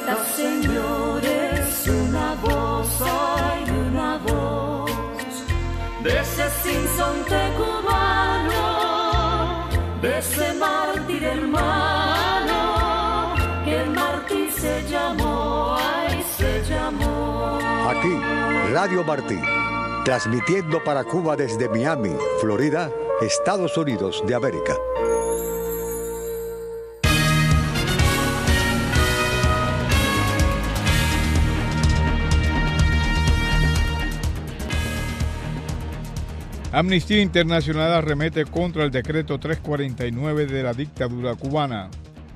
Respeta, señores, una voz, hay una voz de ese sinsonte cubano, de ese mártir hermano, que el mártir se llamó, ay, se llamó. Aquí, Radio Martí, transmitiendo para Cuba desde Miami, Florida, Estados Unidos de América. Amnistía Internacional arremete contra el decreto 349 de la dictadura cubana.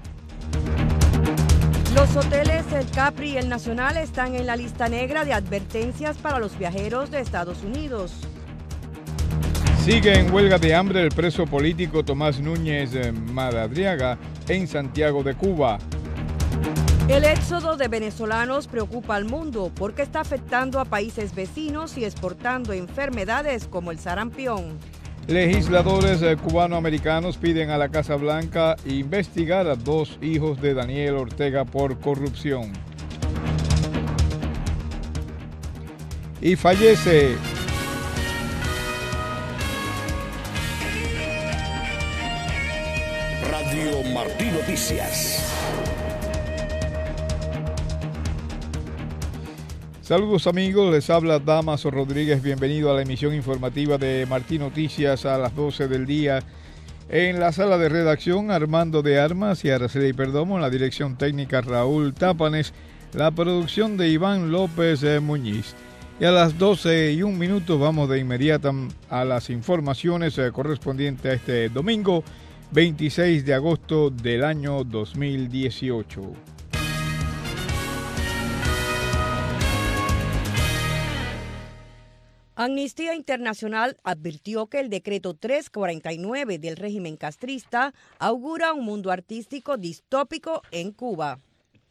Los hoteles El Capri y El Nacional están en la lista negra de advertencias para los viajeros de Estados Unidos. Sigue en huelga de hambre el preso político Tomás Núñez Madariaga en Santiago de Cuba. El éxodo de venezolanos preocupa al mundo porque está afectando a países vecinos y exportando enfermedades como el sarampión. Legisladores cubanoamericanos piden a la Casa Blanca investigar a 2 hijos de Daniel Ortega por corrupción. Y fallece Radio Martí Noticias. Saludos amigos, les habla Damaso Rodríguez, bienvenido a la emisión informativa de Martí Noticias a las 12 del día. En la sala de redacción, Armando de Armas y Araceli Perdomo, en la dirección técnica Raúl Tápanes, la producción de Iván López Muñiz. Y a las 12:01 vamos de inmediato a las informaciones correspondientes a este domingo, 26 de agosto del año 2018. Amnistía Internacional advirtió que el decreto 349 del régimen castrista augura un mundo artístico distópico en Cuba.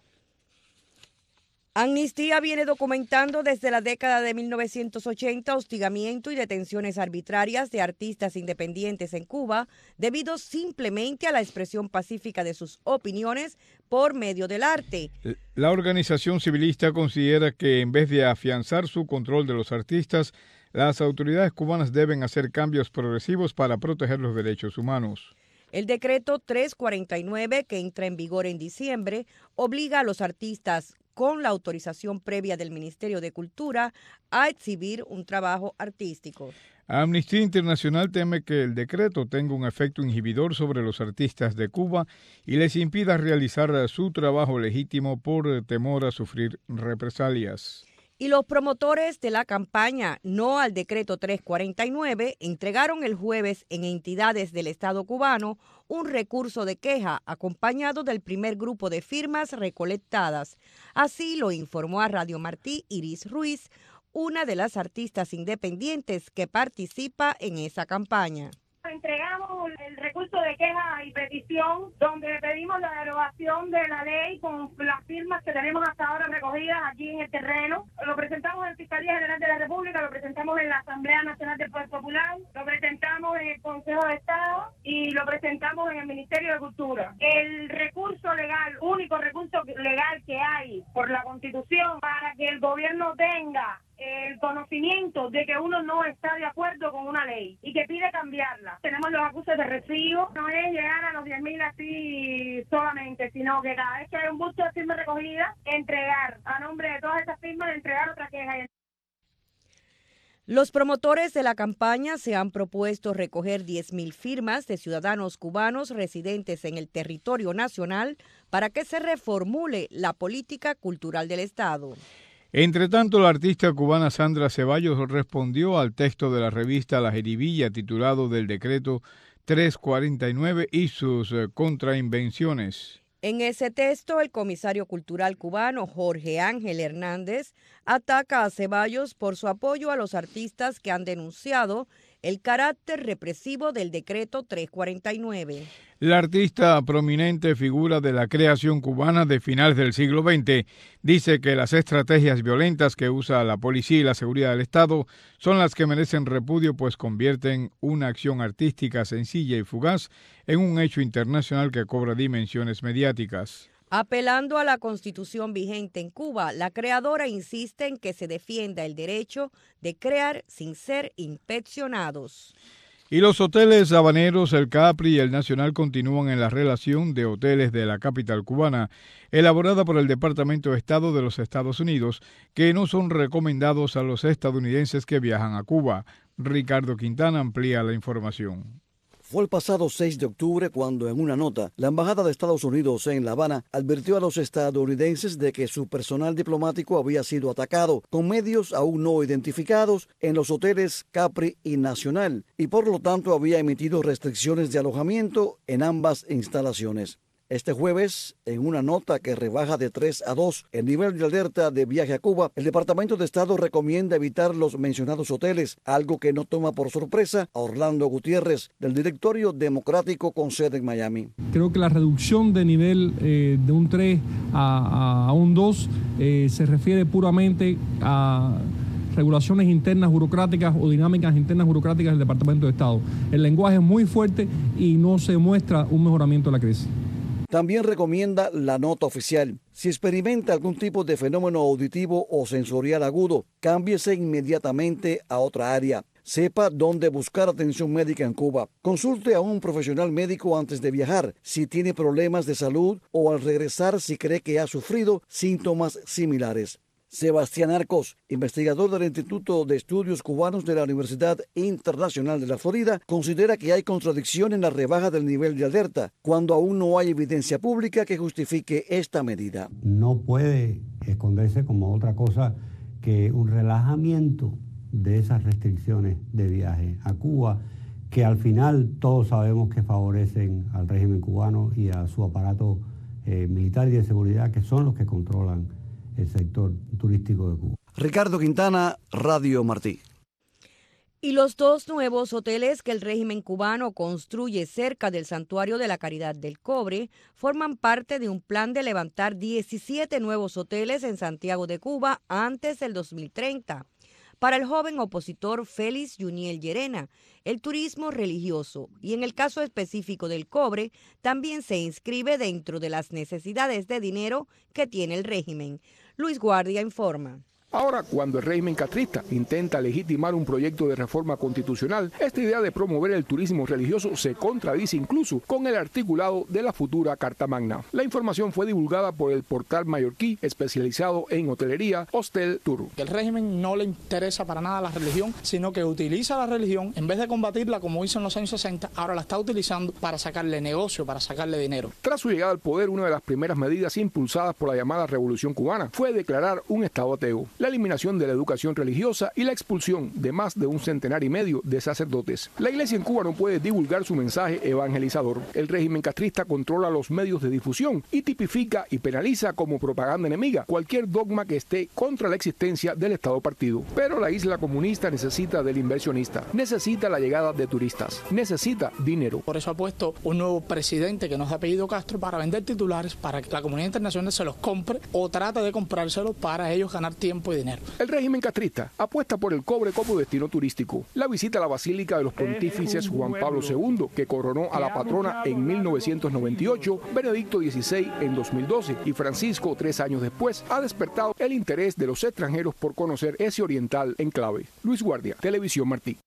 Amnistía viene documentando desde la década de 1980 hostigamiento y detenciones arbitrarias de artistas independientes en Cuba debido simplemente a la expresión pacífica de sus opiniones por medio del arte. La organización civilista considera que en vez de afianzar su control de los artistas, las autoridades cubanas deben hacer cambios progresivos para proteger los derechos humanos. El decreto 349, que entra en vigor en diciembre, obliga a los artistas, con la autorización previa del Ministerio de Cultura, a exhibir un trabajo artístico. Amnistía Internacional teme que el decreto tenga un efecto inhibidor sobre los artistas de Cuba y les impida realizar su trabajo legítimo por temor a sufrir represalias. Y los promotores de la campaña No al Decreto 349 entregaron el jueves en entidades del Estado cubano un recurso de queja acompañado del primer grupo de firmas recolectadas. Así lo informó a Radio Martí Iris Ruiz, una de las artistas independientes que participa en esa campaña. Entregamos el recurso de queja y petición donde pedimos la derogación de la ley con las firmas que tenemos hasta ahora recogidas aquí en el terreno. Lo presentamos en la Fiscalía General de la República, lo presentamos en la Asamblea Nacional del Poder Popular, lo presentamos en el Consejo de Estado y lo presentamos en el Ministerio de Cultura. El recurso legal, único recurso legal que hay por la Constitución para que el gobierno tenga el conocimiento de que uno no está de acuerdo con una ley y que pide cambiarla. Tenemos los acusos de recibo, no es llegar a los 10.000 así solamente, sino que cada vez que hay un busto de firma recogida, entregar a nombre de todas esas firmas, entregar otra queja. Los promotores de la campaña se han propuesto recoger 10.000 firmas de ciudadanos cubanos residentes en el territorio nacional para que se reformule la política cultural del Estado. Entre tanto, la artista cubana Sandra Ceballos respondió al texto de la revista La Jeribilla titulado del decreto 349 y sus contrainvenciones. En ese texto, el comisario cultural cubano Jorge Ángel Hernández ataca a Ceballos por su apoyo a los artistas que han denunciado el carácter represivo del decreto 349. La artista, prominente figura de la creación cubana de finales del siglo XX, dice que las estrategias violentas que usa la policía y la seguridad del Estado son las que merecen repudio, pues convierten una acción artística sencilla y fugaz en un hecho internacional que cobra dimensiones mediáticas. Apelando a la Constitución vigente en Cuba, la creadora insiste en que se defienda el derecho de crear sin ser inspeccionados. Y los hoteles habaneros, el Capri y el Nacional continúan en la relación de hoteles de la capital cubana, elaborada por el Departamento de Estado de los Estados Unidos, que no son recomendados a los estadounidenses que viajan a Cuba. Ricardo Quintana amplía la información. Fue el pasado 6 de octubre cuando en una nota la Embajada de Estados Unidos en La Habana advirtió a los estadounidenses de que su personal diplomático había sido atacado con medios aún no identificados en los hoteles Capri y Nacional y por lo tanto había emitido restricciones de alojamiento en ambas instalaciones. Este jueves, en una nota que rebaja de 3 a 2 el nivel de alerta de viaje a Cuba, el Departamento de Estado recomienda evitar los mencionados hoteles, algo que no toma por sorpresa a Orlando Gutiérrez, del Directorio Democrático con sede en Miami. Creo que la reducción de nivel de un 3 a un 2 se refiere puramente a regulaciones internas burocráticas o dinámicas internas burocráticas del Departamento de Estado. El lenguaje es muy fuerte y no se muestra un mejoramiento de la crisis. También recomienda la nota oficial. Si experimenta algún tipo de fenómeno auditivo o sensorial agudo, cámbiese inmediatamente a otra área. Sepa dónde buscar atención médica en Cuba. Consulte a un profesional médico antes de viajar, si tiene problemas de salud o al regresar si cree que ha sufrido síntomas similares. Sebastián Arcos, investigador del Instituto de Estudios Cubanos de la Universidad Internacional de la Florida, considera que hay contradicción en la rebaja del nivel de alerta, cuando aún no hay evidencia pública que justifique esta medida. No puede esconderse como otra cosa que un relajamiento de esas restricciones de viaje a Cuba, que al final todos sabemos que favorecen al régimen cubano y a su aparato militar y de seguridad, que son los que controlan el sector turístico de Cuba. Ricardo Quintana, Radio Martí. Y los 2 nuevos hoteles que el régimen cubano construye cerca del Santuario de la Caridad del Cobre forman parte de un plan de levantar 17 nuevos hoteles en Santiago de Cuba antes del 2030. Para el joven opositor Félix Juniel Llerena, el turismo religioso, y en el caso específico del cobre, también se inscribe dentro de las necesidades de dinero que tiene el régimen. Luis Guardia informa. Ahora, cuando el régimen castrista intenta legitimar un proyecto de reforma constitucional, esta idea de promover el turismo religioso se contradice incluso con el articulado de la futura Carta Magna. La información fue divulgada por el portal mallorquí especializado en hotelería Hostel Tour. El régimen no le interesa para nada la religión, sino que utiliza la religión, en vez de combatirla como hizo en los años 60, ahora la está utilizando para sacarle negocio, para sacarle dinero. Tras su llegada al poder, una de las primeras medidas impulsadas por la llamada Revolución Cubana fue declarar un estado ateo, la eliminación de la educación religiosa y la expulsión de más de 1,5 centenares de sacerdotes. La iglesia en Cuba no puede divulgar su mensaje evangelizador. El régimen castrista controla los medios de difusión y tipifica y penaliza como propaganda enemiga cualquier dogma que esté contra la existencia del Estado partido. Pero la isla comunista necesita del inversionista, necesita la llegada de turistas, necesita dinero. Por eso ha puesto un nuevo presidente que nos ha apellido Castro para vender titulares, para que la comunidad internacional se los compre o trate de comprárselos para ellos ganar tiempo y dinero. El régimen castrista apuesta por el cobre como destino turístico. La visita a la Basílica de los Pontífices Juan Pablo II, que coronó a la patrona en 1998, Benedicto XVI en 2012 y Francisco 3 años después, ha despertado el interés de los extranjeros por conocer ese oriental enclave. Luis Guardia, Televisión Martí.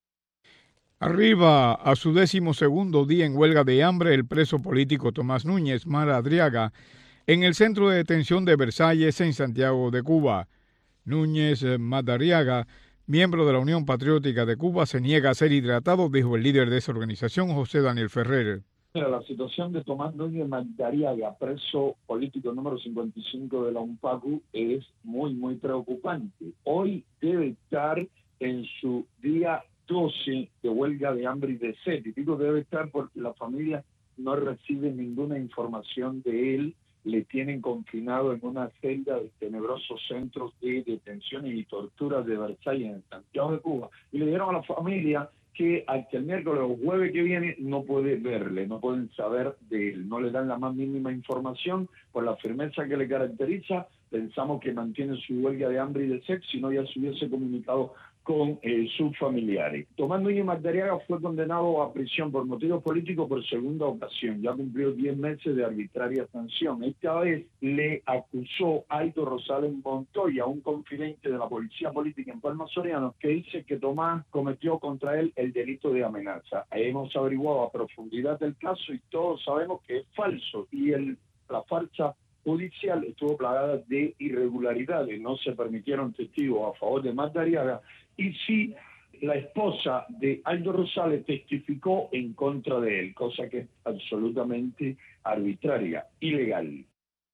Arriba a su 12º día en huelga de hambre el preso político Tomás Núñez Madariaga en el centro de detención de Versalles en Santiago de Cuba. Núñez Madariaga, miembro de la Unión Patriótica de Cuba, se niega a ser hidratado, dijo el líder de esa organización, José Daniel Ferrer. La situación de Tomás Núñez Madariaga, preso político número 55 de la UNPACU, es muy preocupante. Hoy debe estar en su día 12 de huelga de hambre y de sed. Y digo debe estar porque la familia no recibe ninguna información de él. Le tienen confinado en una celda de tenebrosos centros de detención y tortura de Versalles en Santiago de Cuba. Y le dieron a la familia que hasta el miércoles o jueves que viene no puede verle, no pueden saber de él, no le dan la más mínima información por la firmeza que le caracteriza. Pensamos que mantiene su huelga de hambre y de sed, si no ya se hubiese comunicado con sus familiares. Tomás Núñez Madariaga fue condenado a prisión por motivos políticos por segunda ocasión. Ya cumplió 10 meses de arbitraria sanción. Esta vez le acusó Aldo Rosales Montoya, un confidente de la policía política en Palma Soriano, que dice que Tomás cometió contra él el delito de amenaza. Hemos averiguado a profundidad el caso y todos sabemos que es falso. Y la farsa judicial estuvo plagada de irregularidades. No se permitieron testigos a favor de Madariaga y sí la esposa de Aldo Rosales testificó en contra de él, cosa que es absolutamente arbitraria, ilegal.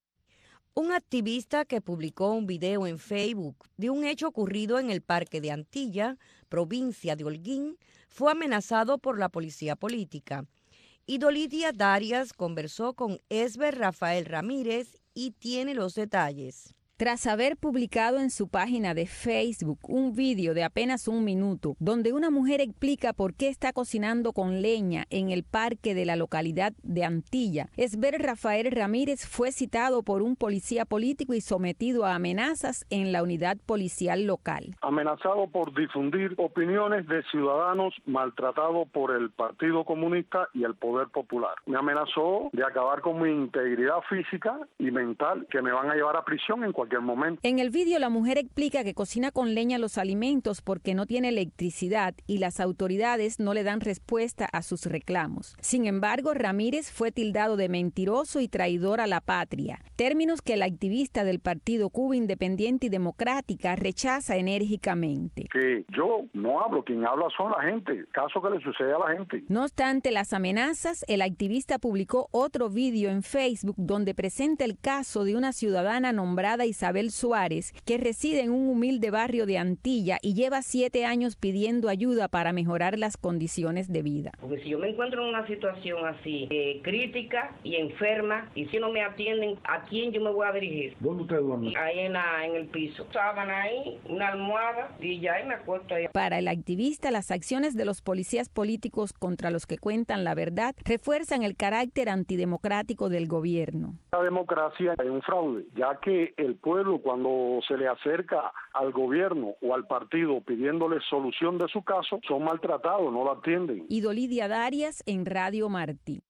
Un activista que publicó un video en Facebook de un hecho ocurrido en el Parque de Antilla, provincia de Holguín, fue amenazado por la policía política. Idolidia Darias conversó con Esber Rafael Ramírez y tiene los detalles. Tras haber publicado en su página de Facebook un vídeo de apenas 1 minuto, donde una mujer explica por qué está cocinando con leña en el parque de la localidad de Antilla, Esber Rafael Ramírez fue citado por un policía político y sometido a amenazas en la unidad policial local. Amenazado por difundir opiniones de ciudadanos maltratados por el Partido Comunista y el Poder Popular. Me amenazó de acabar con mi integridad física y mental, que me van a llevar a prisión en cualquier momento. En el vídeo la mujer explica que cocina con leña los alimentos porque no tiene electricidad y las autoridades no le dan respuesta a sus reclamos. Sin embargo, Ramírez fue tildado de mentiroso y traidor a la patria, términos que la activista del partido Cuba Independiente y Democrática rechaza enérgicamente. Que yo no hablo, quien habla son la gente, caso que le sucede a la gente. No obstante las amenazas, el activista publicó otro vídeo en Facebook donde presenta el caso de una ciudadana nombrada Isabel Suárez, que reside en un humilde barrio de Antilla y lleva 7 años pidiendo ayuda para mejorar las condiciones de vida. Porque si yo me encuentro en una situación así, crítica y enferma, y si no me atienden, ¿a quién yo me voy a dirigir? ¿Dónde usted duerme? Ahí en el piso. Sábana ahí, una almohada, y ya ahí me acuesto ahí. Para el activista, las acciones de los policías políticos contra los que cuentan la verdad refuerzan el carácter antidemocrático del gobierno. La democracia es un fraude, ya que el pueblo, cuando se le acerca al gobierno o al partido pidiéndole solución de su caso, son maltratados, no lo atienden. Idolidia Darias en Radio Martí.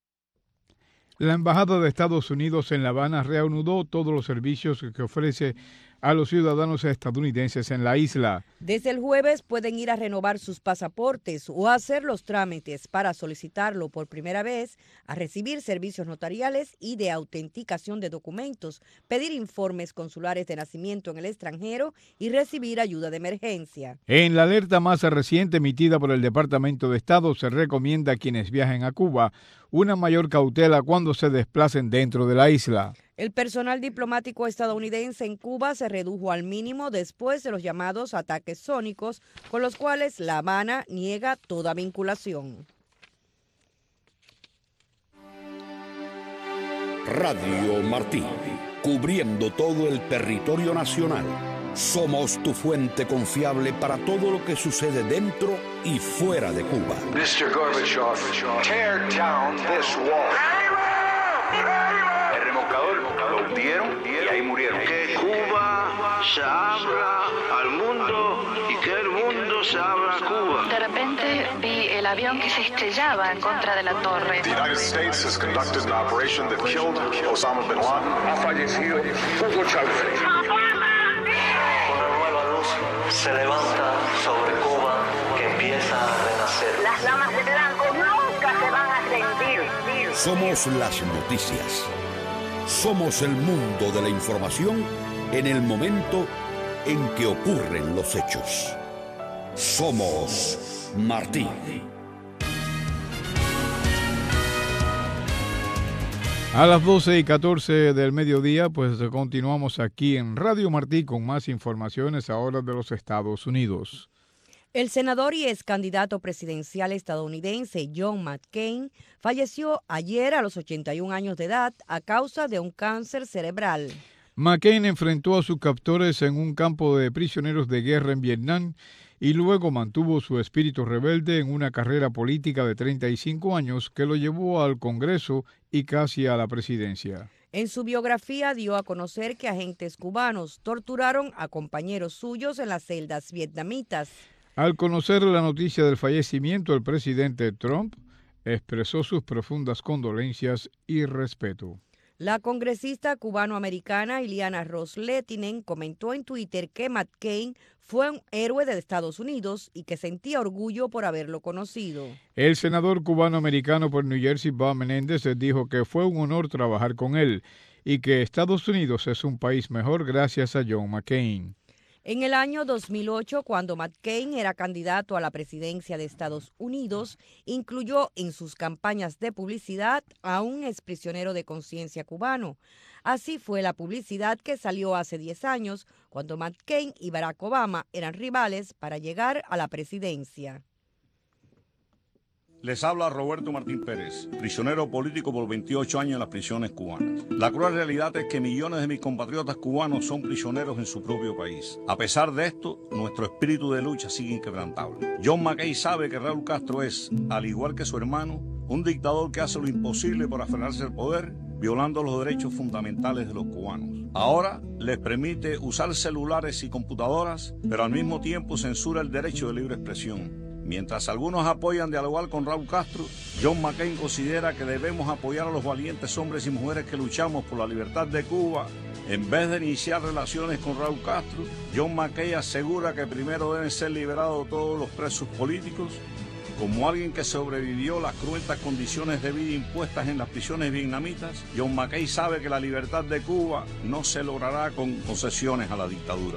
La Embajada de Estados Unidos en La Habana reanudó todos los servicios que ofrece a los ciudadanos estadounidenses en la isla. Desde el jueves pueden ir a renovar sus pasaportes o a hacer los trámites para solicitarlo por primera vez, a recibir servicios notariales y de autenticación de documentos, pedir informes consulares de nacimiento en el extranjero y recibir ayuda de emergencia. En la alerta más reciente emitida por el Departamento de Estado se recomienda a quienes viajen a Cuba una mayor cautela cuando se desplacen dentro de la isla. El personal diplomático estadounidense en Cuba se redujo al mínimo después de los llamados ataques sónicos, con los cuales La Habana niega toda vinculación. Radio Martí, cubriendo todo el territorio nacional. Somos tu fuente confiable para todo lo que sucede dentro y fuera de Cuba. Mr. Gorbachev, tear down this wall. El remolcador lo hundieron y ahí murieron. Que Cuba se abra al mundo y que el mundo se abra a Cuba. De repente vi el avión que se estrellaba en contra de la torre. The United States has conducted an operation that killed Osama bin Laden. Ha fallecido Hugo Chávez. Una nueva luz se levanta sobre Cuba que empieza a renacer. Las damas de blanco nunca se van a rendir. Somos las noticias. Somos el mundo de la información en el momento en que ocurren los hechos. Somos Martí. A las 12:14 del mediodía, pues continuamos aquí en Radio Martí con más informaciones ahora de los Estados Unidos. El senador y ex candidato presidencial estadounidense John McCain falleció ayer a los 81 años de edad a causa de un cáncer cerebral. McCain enfrentó a sus captores en un campo de prisioneros de guerra en Vietnam y luego mantuvo su espíritu rebelde en una carrera política de 35 años que lo llevó al Congreso y casi a la presidencia. En su biografía dio a conocer que agentes cubanos torturaron a compañeros suyos en las celdas vietnamitas. Al conocer la noticia del fallecimiento, el presidente Trump expresó sus profundas condolencias y respeto. La congresista cubanoamericana Ileana Ros-Lehtinen comentó en Twitter que McCain fue un héroe de Estados Unidos y que sentía orgullo por haberlo conocido. El senador cubanoamericano por New Jersey, Bob Menéndez, dijo que fue un honor trabajar con él y que Estados Unidos es un país mejor gracias a John McCain. En el año 2008, cuando McCain era candidato a la presidencia de Estados Unidos, incluyó en sus campañas de publicidad a un exprisionero de conciencia cubano. Así fue la publicidad que salió hace 10 años, cuando McCain y Barack Obama eran rivales para llegar a la presidencia. Les habla Roberto Martín Pérez, prisionero político por 28 años en las prisiones cubanas. La cruel realidad es que millones de mis compatriotas cubanos son prisioneros en su propio país. A pesar de esto, nuestro espíritu de lucha sigue inquebrantable. John McCain sabe que Raúl Castro es, al igual que su hermano, un dictador que hace lo imposible por aferrarse al poder, violando los derechos fundamentales de los cubanos. Ahora les permite usar celulares y computadoras, pero al mismo tiempo censura el derecho de libre expresión. Mientras algunos apoyan dialogar con Raúl Castro, John McCain considera que debemos apoyar a los valientes hombres y mujeres que luchamos por la libertad de Cuba. En vez de iniciar relaciones con Raúl Castro, John McCain asegura que primero deben ser liberados todos los presos políticos. Como alguien que sobrevivió las cruentas condiciones de vida impuestas en las prisiones vietnamitas, John McCain sabe que la libertad de Cuba no se logrará con concesiones a la dictadura.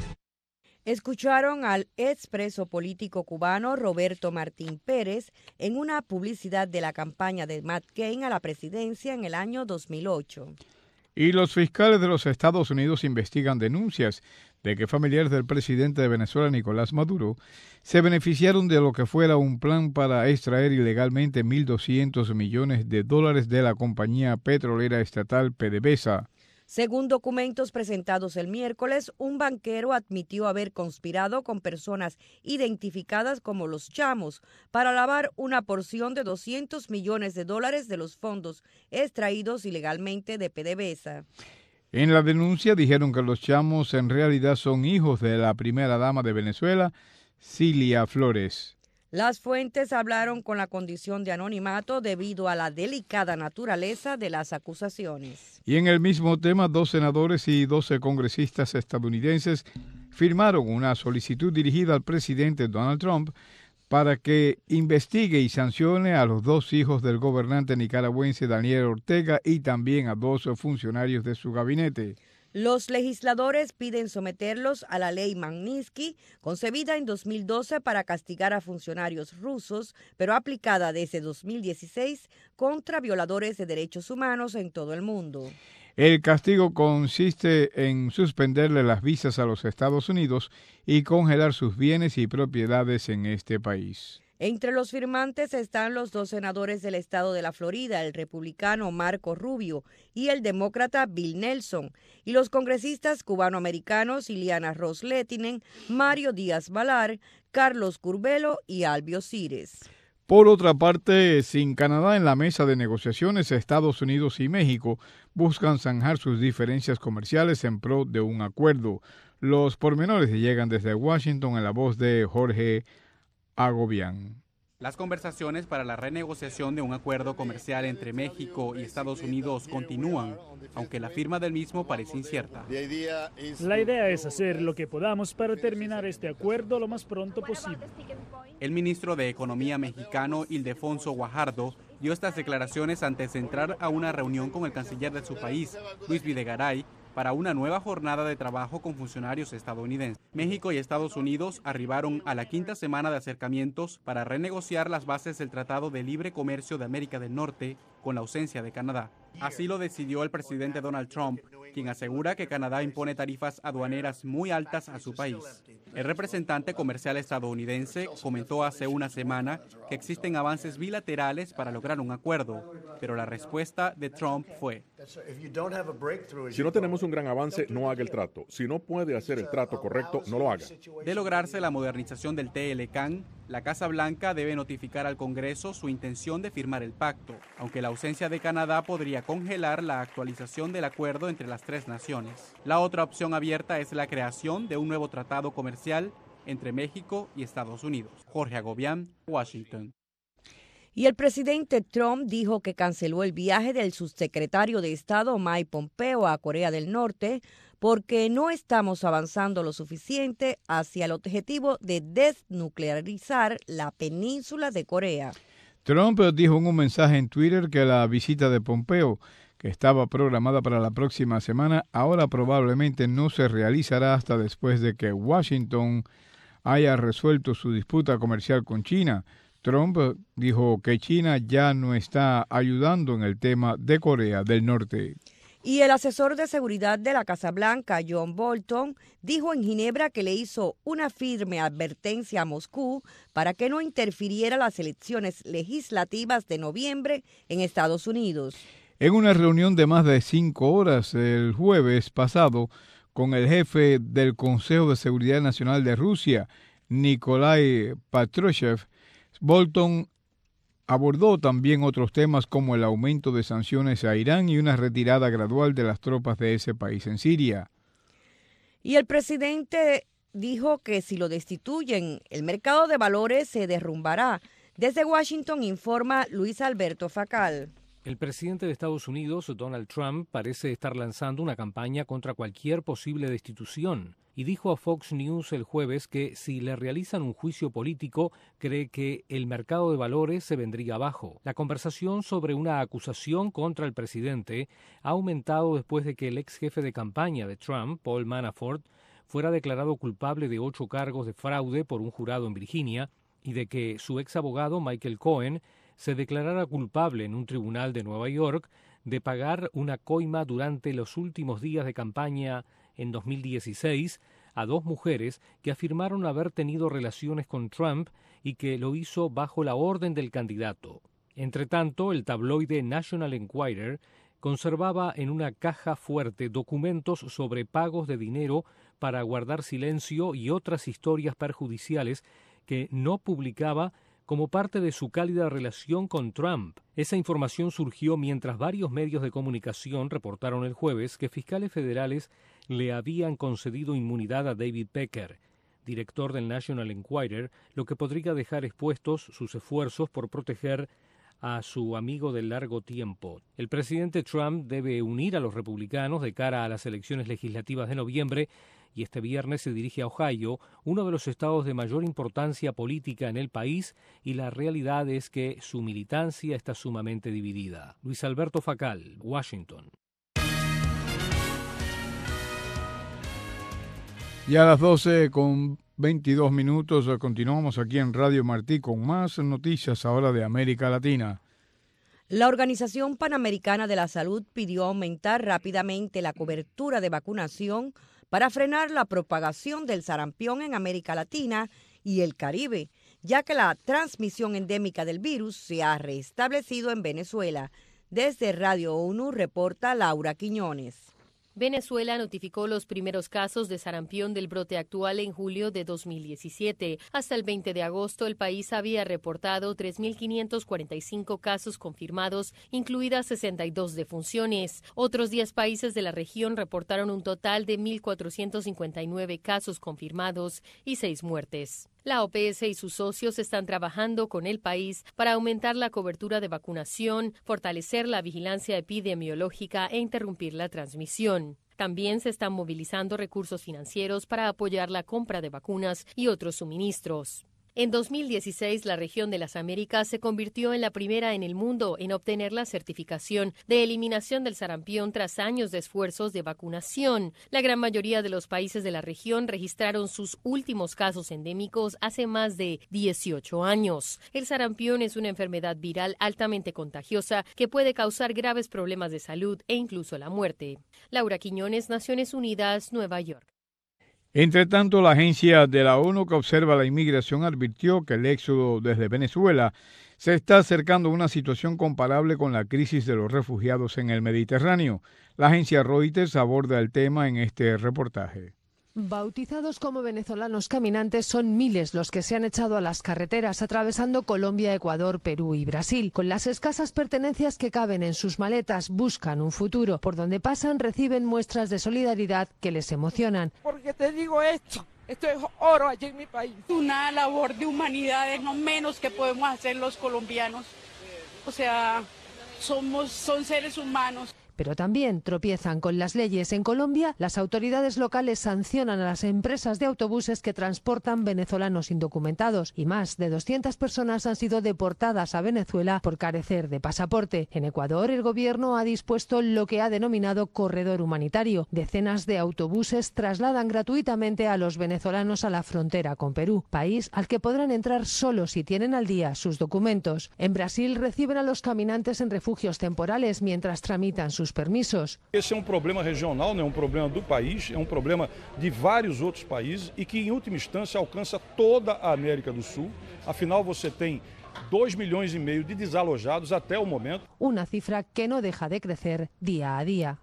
Escucharon al expreso político cubano Roberto Martín Pérez en una publicidad de la campaña de McCain a la presidencia en el año 2008. Y los fiscales de los Estados Unidos investigan denuncias de que familiares del presidente de Venezuela, Nicolás Maduro, se beneficiaron de lo que fuera un plan para extraer ilegalmente $1.200 millones de la compañía petrolera estatal PDVSA. Según documentos presentados el miércoles, un banquero admitió haber conspirado con personas identificadas como los Chamos para lavar una porción de $200 millones de los fondos extraídos ilegalmente de PDVSA. En la denuncia dijeron que los Chamos en realidad son hijos de la primera dama de Venezuela, Cilia Flores. Las fuentes hablaron con la condición de anonimato debido a la delicada naturaleza de las acusaciones. Y en el mismo tema, 2 senadores y 12 congresistas estadounidenses firmaron una solicitud dirigida al presidente Donald Trump para que investigue y sancione a los 2 hijos del gobernante nicaragüense Daniel Ortega y también a 2 funcionarios de su gabinete. Los legisladores piden someterlos a la ley Magnitsky, concebida en 2012 para castigar a funcionarios rusos, pero aplicada desde 2016 contra violadores de derechos humanos en todo el mundo. El castigo consiste en suspenderle las visas a los Estados Unidos y congelar sus bienes y propiedades en este país. Entre los firmantes están los 2 senadores del estado de la Florida, el republicano Marco Rubio y el demócrata Bill Nelson, y los congresistas cubanoamericanos Ileana Ros-Lehtinen, Mario Díaz-Balart, Carlos Curbelo y Albio Cires. Por otra parte, sin Canadá en la mesa de negociaciones, Estados Unidos y México buscan zanjar sus diferencias comerciales en pro de un acuerdo. Los pormenores llegan desde Washington en la voz de Jorge Agobián. Las conversaciones para la renegociación de un acuerdo comercial entre México y Estados Unidos continúan, aunque la firma del mismo parece incierta. La idea es hacer lo que podamos para terminar este acuerdo lo más pronto posible. El ministro de Economía mexicano, Ildefonso Guajardo, dio estas declaraciones antes de entrar a una reunión con el canciller de su país, Luis Videgaray, para una nueva jornada de trabajo con funcionarios estadounidenses. México y Estados Unidos arribaron a la 5ª semana de acercamientos para renegociar las bases del Tratado de Libre Comercio de América del Norte con la ausencia de Canadá. Así lo decidió el presidente Donald Trump, quien asegura que Canadá impone tarifas aduaneras muy altas a su país. El representante comercial estadounidense comentó hace una semana que existen avances bilaterales para lograr un acuerdo, pero la respuesta de Trump fue: si no tenemos un gran avance, no haga el trato. Si no puede hacer el trato correcto, no lo haga. De lograrse la modernización del TLCAN, la Casa Blanca debe notificar al Congreso su intención de firmar el pacto, aunque la ausencia de Canadá podría congelar la actualización del acuerdo entre las 3 naciones. La otra opción abierta es la creación de un nuevo tratado comercial, incluyendo un nuevo tratado comercial con México. Desde Washington, Jorge Agobián, Voz de América. Y entre México y Estados Unidos. Jorge Agobián, Washington. Y el presidente Trump dijo que canceló el viaje del subsecretario de Estado Mike Pompeo a Corea del Norte porque no estamos avanzando lo suficiente hacia el objetivo de desnuclearizar la península de Corea. Trump dijo en un mensaje en Twitter que la visita de Pompeo, que estaba programada para la próxima semana, ahora probablemente no se realizará hasta después de que Washington haya resuelto su disputa comercial con China. Trump dijo que China ya no está ayudando en el tema de Corea del Norte. Y el asesor de seguridad de la Casa Blanca, John Bolton, dijo en Ginebra que le hizo una firme advertencia a Moscú para que no interfiriera las elecciones legislativas de noviembre en Estados Unidos. En una reunión de más de 5 horas el jueves pasado con el jefe del Consejo de Seguridad Nacional de Rusia, Nikolai Patrushev, Bolton abordó también otros temas como el aumento de sanciones a Irán y una retirada gradual de las tropas de ese país en Siria. Y el presidente dijo que si lo destituyen, el mercado de valores se derrumbará. Desde Washington informa Luis Alberto Facal. El presidente de Estados Unidos, Donald Trump, parece estar lanzando una campaña contra cualquier posible destitución y dijo a Fox News el jueves que si le realizan un juicio político, cree que el mercado de valores se vendría abajo. La conversación sobre una acusación contra el presidente ha aumentado después de que el ex jefe de campaña de Trump, Paul Manafort, fuera declarado culpable de 8 cargos de fraude por un jurado en Virginia y de que su ex abogado, Michael Cohen, se declarara culpable en un tribunal de Nueva York de pagar una coima durante los últimos días de campaña en 2016 a 2 mujeres que afirmaron haber tenido relaciones con Trump y que lo hizo bajo la orden del candidato. Entretanto, el tabloide National Enquirer conservaba en una caja fuerte documentos sobre pagos de dinero para guardar silencio y otras historias perjudiciales que no publicaba como parte de su cálida relación con Trump. Esa información surgió mientras varios medios de comunicación reportaron el jueves que fiscales federales le habían concedido inmunidad a David Pecker, director del National Enquirer, lo que podría dejar expuestos sus esfuerzos por proteger a su amigo de largo tiempo. El presidente Trump debe unir a los republicanos de cara a las elecciones legislativas de noviembre y este viernes se dirige a Ohio, uno de los estados de mayor importancia política en el país, y la realidad es que su militancia está sumamente dividida. Luis Alberto Facal, Washington. Ya a las 12:22 continuamos aquí en Radio Martí con más noticias ahora de América Latina. La Organización Panamericana de la Salud pidió aumentar rápidamente la cobertura de vacunación para frenar la propagación del sarampión en América Latina y el Caribe, ya que la transmisión endémica del virus se ha restablecido en Venezuela. Desde Radio ONU reporta Laura Quiñones. Venezuela notificó los primeros casos de sarampión del brote actual en julio de 2017. Hasta el 20 de agosto, el país había reportado 3.545 casos confirmados, incluidas 62 defunciones. Otros 10 países de la región reportaron un total de 1.459 casos confirmados y 6 muertes. La OPS y sus socios están trabajando con el país para aumentar la cobertura de vacunación, fortalecer la vigilancia epidemiológica e interrumpir la transmisión. También se están movilizando recursos financieros para apoyar la compra de vacunas y otros suministros. En 2016, la región de las Américas se convirtió en la primera en el mundo en obtener la certificación de eliminación del sarampión tras años de esfuerzos de vacunación. La gran mayoría de los países de la región registraron sus últimos casos endémicos hace más de 18 años. El sarampión es una enfermedad viral altamente contagiosa que puede causar graves problemas de salud e incluso la muerte. Laura Quiñones, Naciones Unidas, Nueva York. Entre tanto, la agencia de la ONU que observa la inmigración advirtió que el éxodo desde Venezuela se está acercando a una situación comparable con la crisis de los refugiados en el Mediterráneo. La agencia Reuters aborda el tema en este reportaje. Bautizados como venezolanos caminantes, son miles los que se han echado a las carreteras atravesando Colombia, Ecuador, Perú y Brasil. Con las escasas pertenencias que caben en sus maletas, buscan un futuro. Por donde pasan reciben muestras de solidaridad que les emocionan. Porque te digo esto, Esto es oro allí en mi país. Una labor de humanidad es lo menos que podemos hacer los colombianos. O sea, son seres humanos. Pero también tropiezan con las leyes. En Colombia, las autoridades locales sancionan a las empresas de autobuses que transportan venezolanos indocumentados y más de 200 personas han sido deportadas a Venezuela por carecer de pasaporte. En Ecuador, el gobierno ha dispuesto lo que ha denominado corredor humanitario. Decenas de autobuses trasladan gratuitamente a los venezolanos a la frontera con Perú, país al que podrán entrar solo si tienen al día sus documentos. En Brasil reciben a los caminantes en refugios temporales mientras tramitan sus permisos. Esse é problema regional, não é problema do país, é problema de vários outros países e que, em última instância, alcança toda a América do Sul. Afinal, você tem 2,5 milhões de desalojados até o momento. Una cifra que no deja de crecer día a día.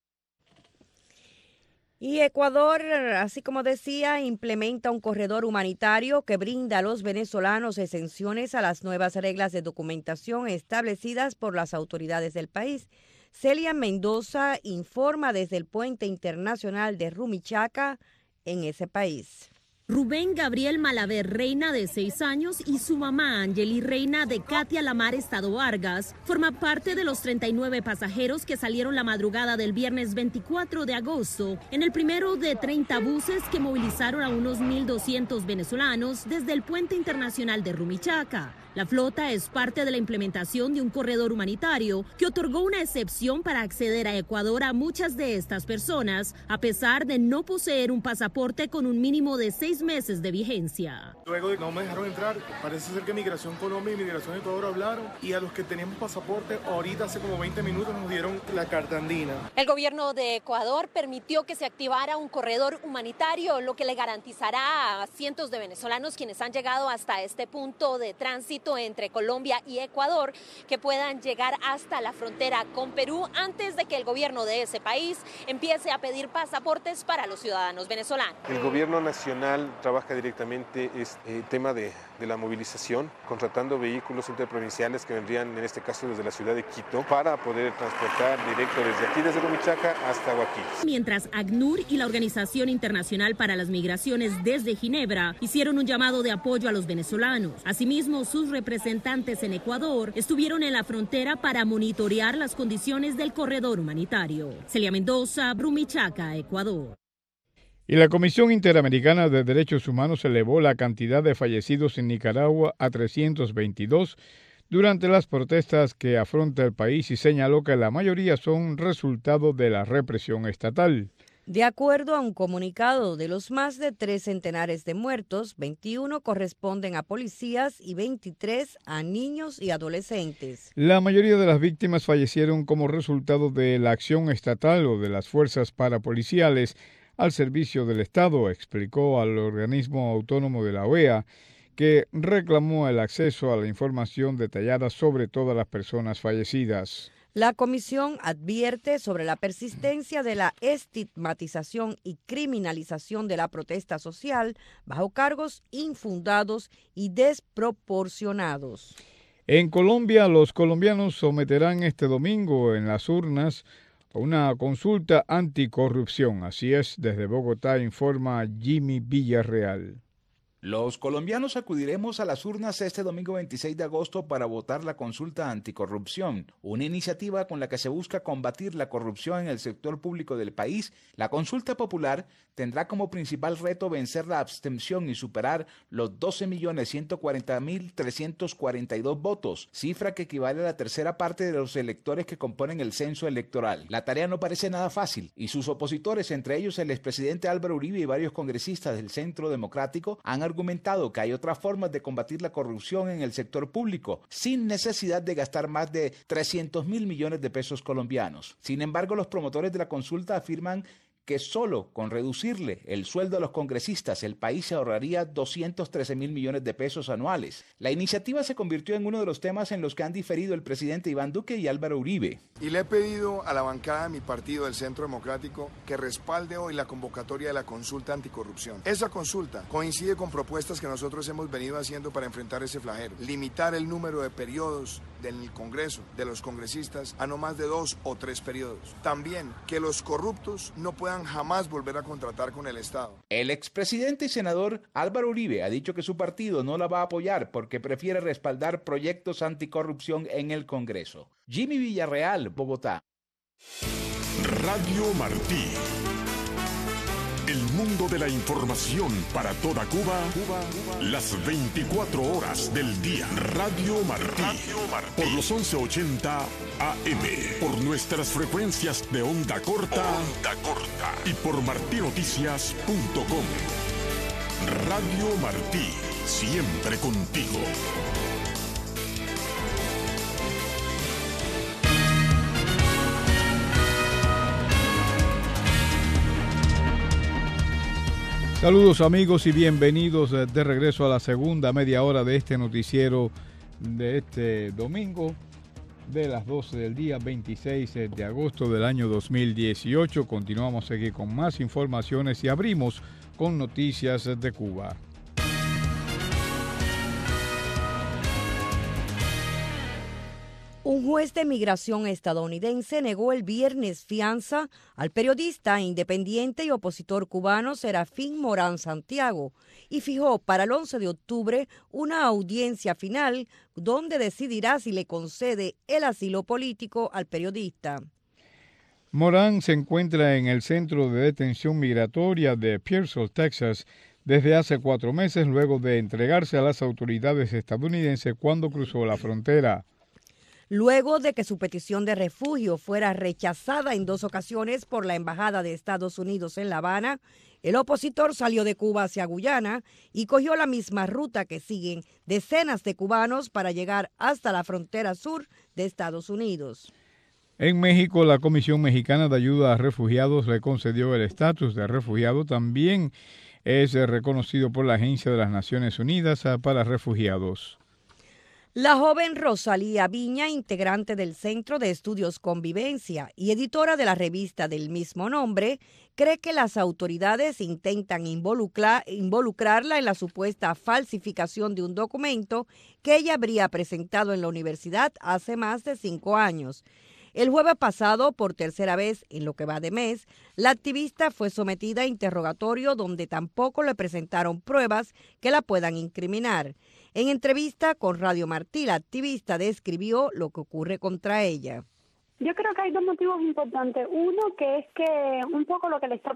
Y Ecuador, así como decía, implementa un corredor humanitario que brinda a los venezolanos exenciones a las nuevas reglas de documentación establecidas por las autoridades del país. Celia Mendoza informa desde el puente internacional de Rumichaca en ese país. Rubén Gabriel Malaver Reina, de 6 años, y su mamá Angeli Reina, de Katia Lamar Estado Vargas, forma parte de los 39 pasajeros que salieron la madrugada del viernes 24 de agosto en el primero de 30 buses que movilizaron a unos 1.200 venezolanos desde el puente internacional de Rumichaca. La flota es parte de la implementación de un corredor humanitario que otorgó una excepción para acceder a Ecuador a muchas de estas personas, a pesar de no poseer un pasaporte con un mínimo de 6 meses de vigencia. Luego no me dejaron entrar, parece ser que Migración Colombia y Migración Ecuador hablaron, y a los que teníamos pasaporte, ahorita hace como 20 minutos nos dieron la carta andina. El gobierno de Ecuador permitió que se activara un corredor humanitario, lo que le garantizará a cientos de venezolanos quienes han llegado hasta este punto de tránsito entre Colombia y Ecuador, que puedan llegar hasta la frontera con Perú antes de que el gobierno de ese país empiece a pedir pasaportes para los ciudadanos venezolanos. El gobierno nacional trabaja directamente tema de la movilización, contratando vehículos interprovinciales que vendrían en este caso desde la ciudad de Quito para poder transportar directo desde aquí, desde Rumichaca hasta Guaquil. Mientras ACNUR y la Organización Internacional para las Migraciones desde Ginebra hicieron un llamado de apoyo a los venezolanos. Asimismo, sus representantes en Ecuador estuvieron en la frontera para monitorear las condiciones del corredor humanitario. Celia Mendoza, Rumichaca, Ecuador. Y la Comisión Interamericana de Derechos Humanos elevó la cantidad de fallecidos en Nicaragua a 322 durante las protestas que afronta el país y señaló que la mayoría son resultado de la represión estatal. De acuerdo a un comunicado, de los más de 3 centenares de muertos, 21 corresponden a policías y 23 a niños y adolescentes. La mayoría de las víctimas fallecieron como resultado de la acción estatal o de las fuerzas parapoliciales al servicio del Estado, explicó al organismo autónomo de la OEA, que reclamó el acceso a la información detallada sobre todas las personas fallecidas. La comisión advierte sobre la persistencia de la estigmatización y criminalización de la protesta social bajo cargos infundados y desproporcionados. En Colombia, los colombianos someterán este domingo en las urnas una consulta anticorrupción. Así es, desde Bogotá informa Jimmy Villarreal. Los colombianos acudiremos a las urnas este domingo 26 de agosto para votar la consulta anticorrupción, una iniciativa con la que se busca combatir la corrupción en el sector público del país. La consulta popular tendrá como principal reto vencer la abstención y superar los 12.140.342 votos, cifra que equivale a la tercera parte de los electores que componen el censo electoral. La tarea no parece nada fácil y sus opositores, entre ellos el expresidente Álvaro Uribe y varios congresistas del Centro Democrático, han argumentado que hay otras formas de combatir la corrupción en el sector público sin necesidad de gastar más de 300.000 millones de pesos colombianos. Sin embargo, los promotores de la consulta afirman que solo con reducirle el sueldo a los congresistas el país se ahorraría 213.000 millones de pesos anuales. La iniciativa se convirtió en uno de los temas en los que han diferido el presidente Iván Duque y Álvaro Uribe. Y le he pedido a la bancada de mi partido, del Centro Democrático, que respalde hoy la convocatoria de la consulta anticorrupción. Esa consulta coincide con propuestas que nosotros hemos venido haciendo para enfrentar ese flagelo. Limitar el número de periodos del Congreso, de los congresistas, a no más de 2 o 3 periodos. También que los corruptos no puedan puedan jamás volver a contratar con el Estado. El expresidente y senador Álvaro Uribe ha dicho que su partido no la va a apoyar porque prefiere respaldar proyectos anticorrupción en el Congreso. Jimmy Villarreal, Bogotá. Radio Martí. El mundo de la información para toda Cuba, las 24 horas del día. Radio Martí. Por los 1180 AM. Por nuestras frecuencias de onda corta. Y por martinoticias.com. Radio Martí. Siempre contigo. Saludos amigos y bienvenidos de regreso a la segunda media hora de este noticiero de este domingo de las 12 del día 26 de agosto del año 2018. Continuamos aquí con más informaciones y abrimos con noticias de Cuba. Un juez de migración estadounidense negó el viernes fianza al periodista independiente y opositor cubano Serafín Morán Santiago y fijó para el 11 de octubre una audiencia final donde decidirá si le concede el asilo político al periodista. Morán se encuentra en el centro de detención migratoria de Pearsall, Texas, desde hace 4 meses luego de entregarse a las autoridades estadounidenses cuando cruzó la frontera. Luego de que su petición de refugio fuera rechazada en 2 ocasiones por la Embajada de Estados Unidos en La Habana, el opositor salió de Cuba hacia Guyana y cogió la misma ruta que siguen decenas de cubanos para llegar hasta la frontera sur de Estados Unidos. En México, la Comisión Mexicana de Ayuda a Refugiados le concedió el estatus de refugiado. También es reconocido por la Agencia de las Naciones Unidas para Refugiados. La joven Rosalía Viña, integrante del Centro de Estudios Convivencia y editora de la revista del mismo nombre, cree que las autoridades intentan involucrarla en la supuesta falsificación de un documento que ella habría presentado en la universidad hace más de 5 años. El jueves pasado, por tercera vez en lo que va de mes, la activista fue sometida a interrogatorio donde tampoco le presentaron pruebas que la puedan incriminar. En entrevista con Radio Martí, la activista describió lo que ocurre contra ella. Yo creo que hay 2 motivos importantes. Uno, que es que un poco lo que le están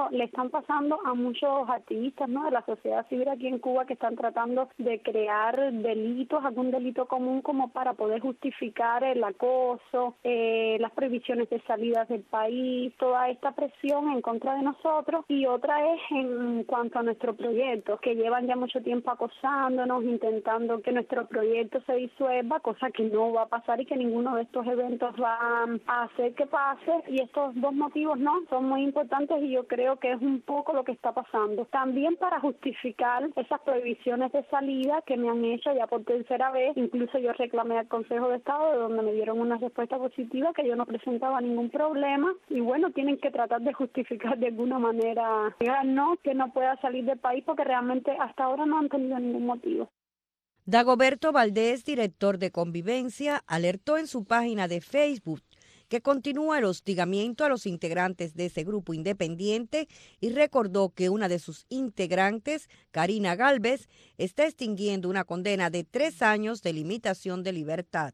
pasando a muchos activistas, ¿no?, de la sociedad civil aquí en Cuba, que están tratando de crear delitos, algún delito común como para poder justificar el acoso, las prohibiciones de salidas del país, toda esta presión en contra de nosotros. Y otra es en cuanto a nuestro proyecto, que llevan ya mucho tiempo acosándonos, intentando que nuestro proyecto se disuelva, cosa que no va a pasar y que ninguno de estos eventos va a hacer que pase, y estos 2 motivos no son muy importantes y yo creo que es un poco lo que está pasando. También para justificar esas prohibiciones de salida que me han hecho ya por tercera vez, incluso yo reclamé al Consejo de Estado, de donde me dieron una respuesta positiva, que yo no presentaba ningún problema, y bueno, tienen que tratar de justificar de alguna manera, no, que no pueda salir del país, porque realmente hasta ahora no han tenido ningún motivo. Dagoberto Valdés, director de Convivencia, alertó en su página de Facebook que continúa el hostigamiento a los integrantes de ese grupo independiente y recordó que una de sus integrantes, Karina Gálvez, está extinguiendo una condena de 3 años de limitación de libertad.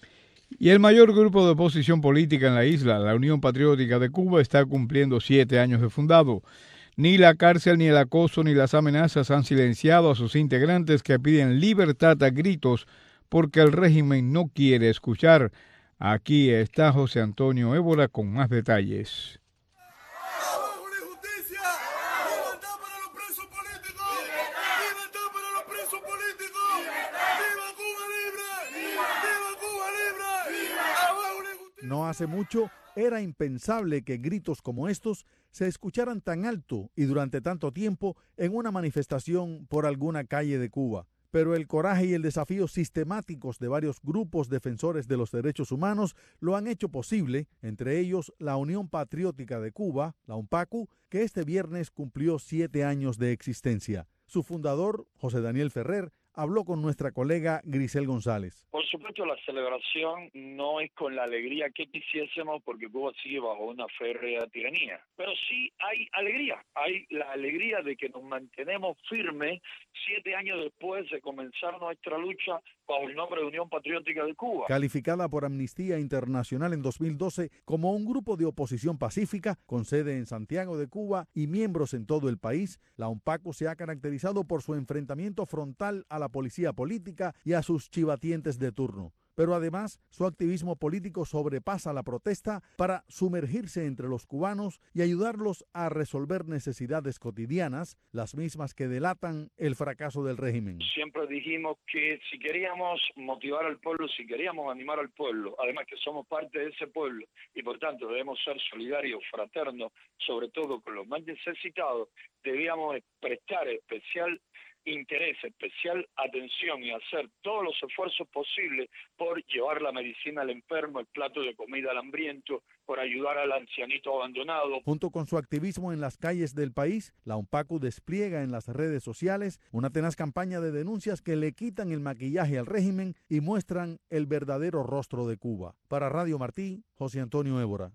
Y el mayor grupo de oposición política en la isla, la Unión Patriótica de Cuba, está cumpliendo 7 años de fundado. Ni la cárcel, ni el acoso, ni las amenazas han silenciado a sus integrantes que piden libertad a gritos porque el régimen no quiere escuchar. Aquí está José Antonio Évora con más detalles. No hace mucho era impensable que gritos como estos se escucharan tan alto y durante tanto tiempo en una manifestación por alguna calle de Cuba. Pero el coraje y el desafío sistemáticos de varios grupos defensores de los derechos humanos lo han hecho posible, entre ellos la Unión Patriótica de Cuba, la UNPACU, que este viernes cumplió 7 años de existencia. Su fundador, José Daniel Ferrer, habló con nuestra colega Grisel González. Por supuesto, la celebración no es con la alegría que quisiésemos porque Cuba sigue bajo una férrea tiranía. Pero sí hay alegría. Hay la alegría de que nos mantenemos firmes 7 años después de comenzar nuestra lucha bajo el nombre de Unión Patriótica de Cuba. Calificada por Amnistía Internacional en 2012 como un grupo de oposición pacífica con sede en Santiago de Cuba y miembros en todo el país, la UNPACU se ha caracterizado por su enfrentamiento frontal a la policía política y a sus chivatientes de turno. Pero además, su activismo político sobrepasa la protesta para sumergirse entre los cubanos y ayudarlos a resolver necesidades cotidianas, las mismas que delatan el fracaso del régimen. Siempre dijimos que si queríamos motivar al pueblo, si queríamos animar al pueblo, además que somos parte de ese pueblo y por tanto debemos ser solidarios, fraternos, sobre todo con los más necesitados, debíamos prestar especial interés, especial atención y hacer todos los esfuerzos posibles por llevar la medicina al enfermo, el plato de comida al hambriento, por ayudar al ancianito abandonado. Junto con su activismo en las calles del país, la UNPACU despliega en las redes sociales una tenaz campaña de denuncias que le quitan el maquillaje al régimen y muestran el verdadero rostro de Cuba. Para Radio Martí, José Antonio Évora.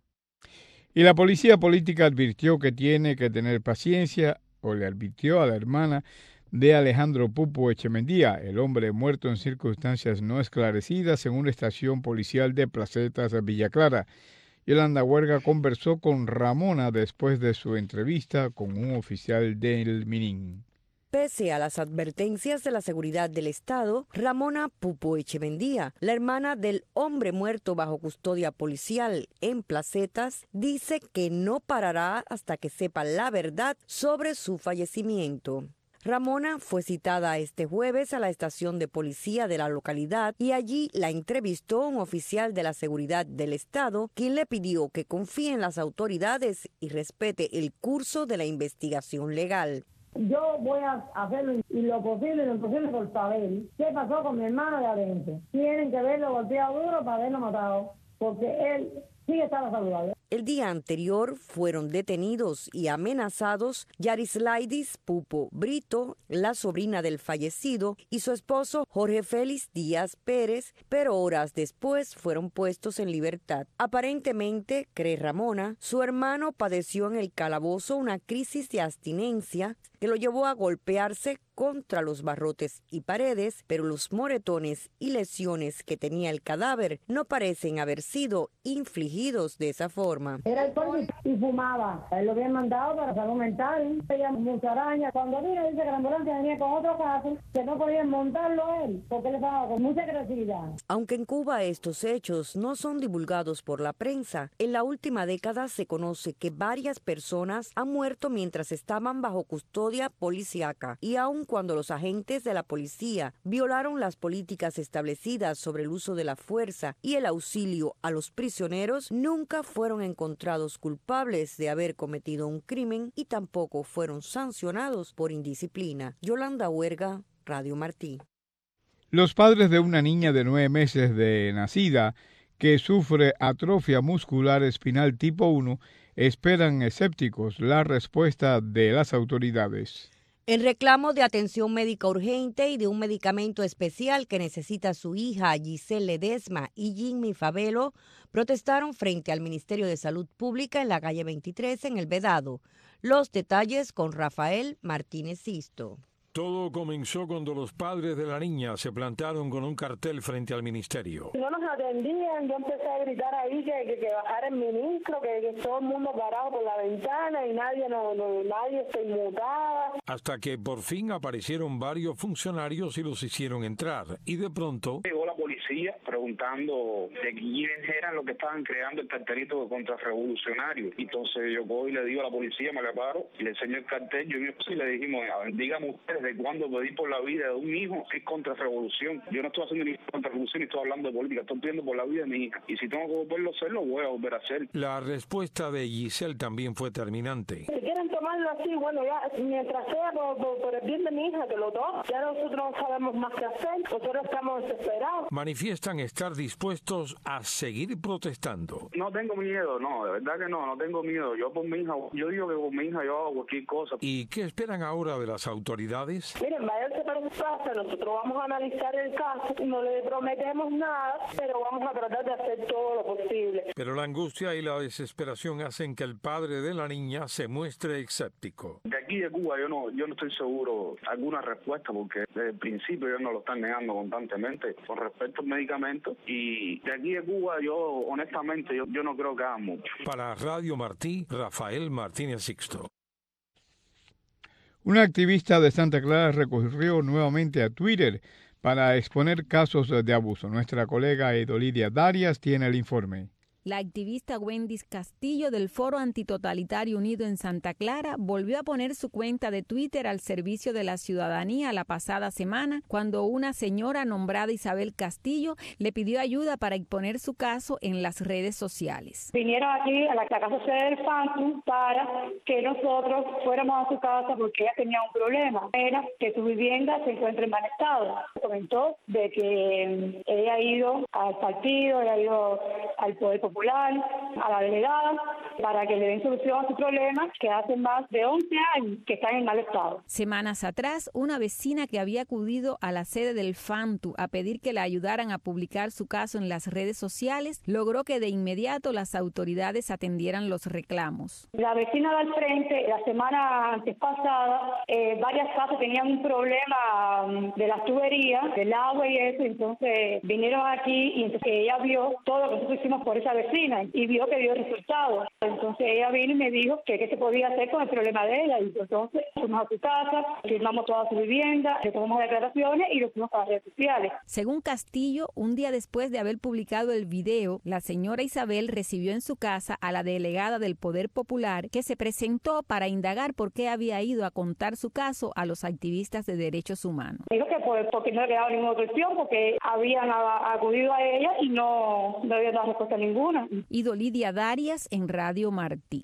Y la policía política advirtió que tiene que tener paciencia, o le advirtió a la hermana de Alejandro Pupo Echemendía, el hombre muerto en circunstancias no esclarecidas en una estación policial de Placetas, Villa Clara. Yolanda Huerga conversó con Ramona después de su entrevista con un oficial del MININ. Pese a las advertencias de la seguridad del Estado, Ramona Pupo Echemendía, la hermana del hombre muerto bajo custodia policial en Placetas, dice que no parará hasta que sepa la verdad sobre su fallecimiento. Ramona fue citada este jueves a la estación de policía de la localidad y allí la entrevistó un oficial de la seguridad del Estado, quien le pidió que confíe en las autoridades y respete el curso de la investigación legal. Yo voy a hacerlo y lo posible y lo imposible por saber qué pasó con mi hermano de adentro. Tienen que verlo golpeado duro para haberlo matado, porque él sí estaba saludable. El día anterior fueron detenidos y amenazados Yarislaidis Pupo Brito, la sobrina del fallecido, y su esposo Jorge Félix Díaz Pérez, pero horas después fueron puestos en libertad. Aparentemente, cree Ramona, su hermano padeció en el calabozo una crisis de abstinencia que lo llevó a golpearse contra los barrotes y paredes, pero los moretones y lesiones que tenía el cadáver no parecen haber sido infligidos de esa forma. Era alcohólico y fumaba. Él lo habían mandado para salud mental. Tenía mucha araña. Cuando vino, dice que la ambulancia venía con otro caso, que no podían montarlo a él, porque él estaba con mucha agresividad. Aunque en Cuba estos hechos no son divulgados por la prensa, en la última década se conoce que varias personas han muerto mientras estaban bajo custodia policíaca, y aun cuando los agentes de la policía violaron las políticas establecidas sobre el uso de la fuerza y el auxilio a los prisioneros, nunca fueron encontrados culpables de haber cometido un crimen y tampoco fueron sancionados por indisciplina. Yolanda Huerga, Radio Martí. Los padres de una niña de 9 meses de nacida que sufre atrofia muscular espinal tipo 1 esperan escépticos la respuesta de las autoridades. En reclamo de atención médica urgente y de un medicamento especial que necesita su hija Giselle Ledesma y Jimmy Favelo, protestaron frente al Ministerio de Salud Pública en la calle 23 en El Vedado. Los detalles con Rafael Martínez Sisto. Todo comenzó cuando los padres de la niña se plantaron con un cartel frente al ministerio. No nos atendían, yo empecé a gritar ahí que bajara el ministro, que todo el mundo parado por la ventana y nadie se inmutaba. Hasta que por fin aparecieron varios funcionarios y los hicieron entrar. Y de pronto llegó la policía preguntando de quiénes eran los que estaban creando el cartelito de contrarrevolucionario. Entonces yo voy y le digo a la policía, me la paro, y le enseño el cartel, yo y le dijimos, a ver, dígame ustedes, ¿de cuándo pedí por la vida de un hijo que es contrarrevolución? Yo no estoy haciendo ni contrarrevolución ni estoy hablando de política, estoy pidiendo por la vida de mi hija. Y si tengo que volverlo a hacer, lo voy a volver a hacer. La respuesta de Giselle también fue terminante. Si quieren tomarlo así, bueno, ya, mientras sea por el bien de mi hija, que lo tomen. Ya nosotros no sabemos más qué hacer, nosotros estamos desesperados. manifiestan estar dispuestos a seguir protestando. No tengo miedo, no, de verdad que no tengo miedo. Yo por mi hija, yo digo que por mi hija yo hago cualquier cosa. ¿Y qué esperan ahora de las autoridades? Miren, váyanse para su casa, nosotros vamos a analizar el caso, no le prometemos nada, pero vamos a tratar de hacer todo lo posible. Pero la angustia y la desesperación hacen que el padre de la niña se muestre escéptico. De aquí de Cuba yo no estoy seguro alguna respuesta, porque desde el principio ellos nos lo están negando constantemente con respecto al medicamento, y de aquí de Cuba yo honestamente yo no creo que hagan mucho. Para Radio Martí, Rafael Martínez Sixto. Una activista de Santa Clara recurrió nuevamente a Twitter para exponer casos de abuso. Nuestra colega Edolidia Darias tiene el informe. La activista Wendy Castillo del Foro Antitotalitario Unido en Santa Clara volvió a poner su cuenta de Twitter al servicio de la ciudadanía la pasada semana, cuando una señora nombrada Isabel Castillo le pidió ayuda para exponer su caso en las redes sociales. Vinieron aquí a la casa del FANTU para que nosotros fuéramos a su casa porque ella tenía un problema. Era que su vivienda se encuentra en mal estado. Comentó de que ella ha ido al partido, ella ha ido al Poder Popular, a la delegada, para que le den solución a su problema, que hace más de 11 años que están en mal estado. Semanas atrás, una vecina que había acudido a la sede del FANTU a pedir que la ayudaran a publicar su caso en las redes sociales, logró que de inmediato las autoridades atendieran los reclamos. La vecina del frente, la semana antes pasada, varias casas tenían un problema de las tuberías, del agua y eso, entonces vinieron aquí y entonces ella vio todo lo que nosotros hicimos por esa vecina y vio que dio resultados. Entonces ella vino y me dijo que qué se podía hacer con el problema de ella, y entonces fuimos a su casa, firmamos toda su vivienda, le tomamos declaraciones y lo fuimos a las redes sociales. Según Castillo, un día después de haber publicado el video, la señora Isabel recibió en su casa a la delegada del Poder Popular, que se presentó para indagar por qué había ido a contar su caso a los activistas de derechos humanos. Dijo que porque no le había dado ninguna otra opción, porque habían acudido a ella y no había dado respuesta ninguna. Idolidia Darias en Radio Martí.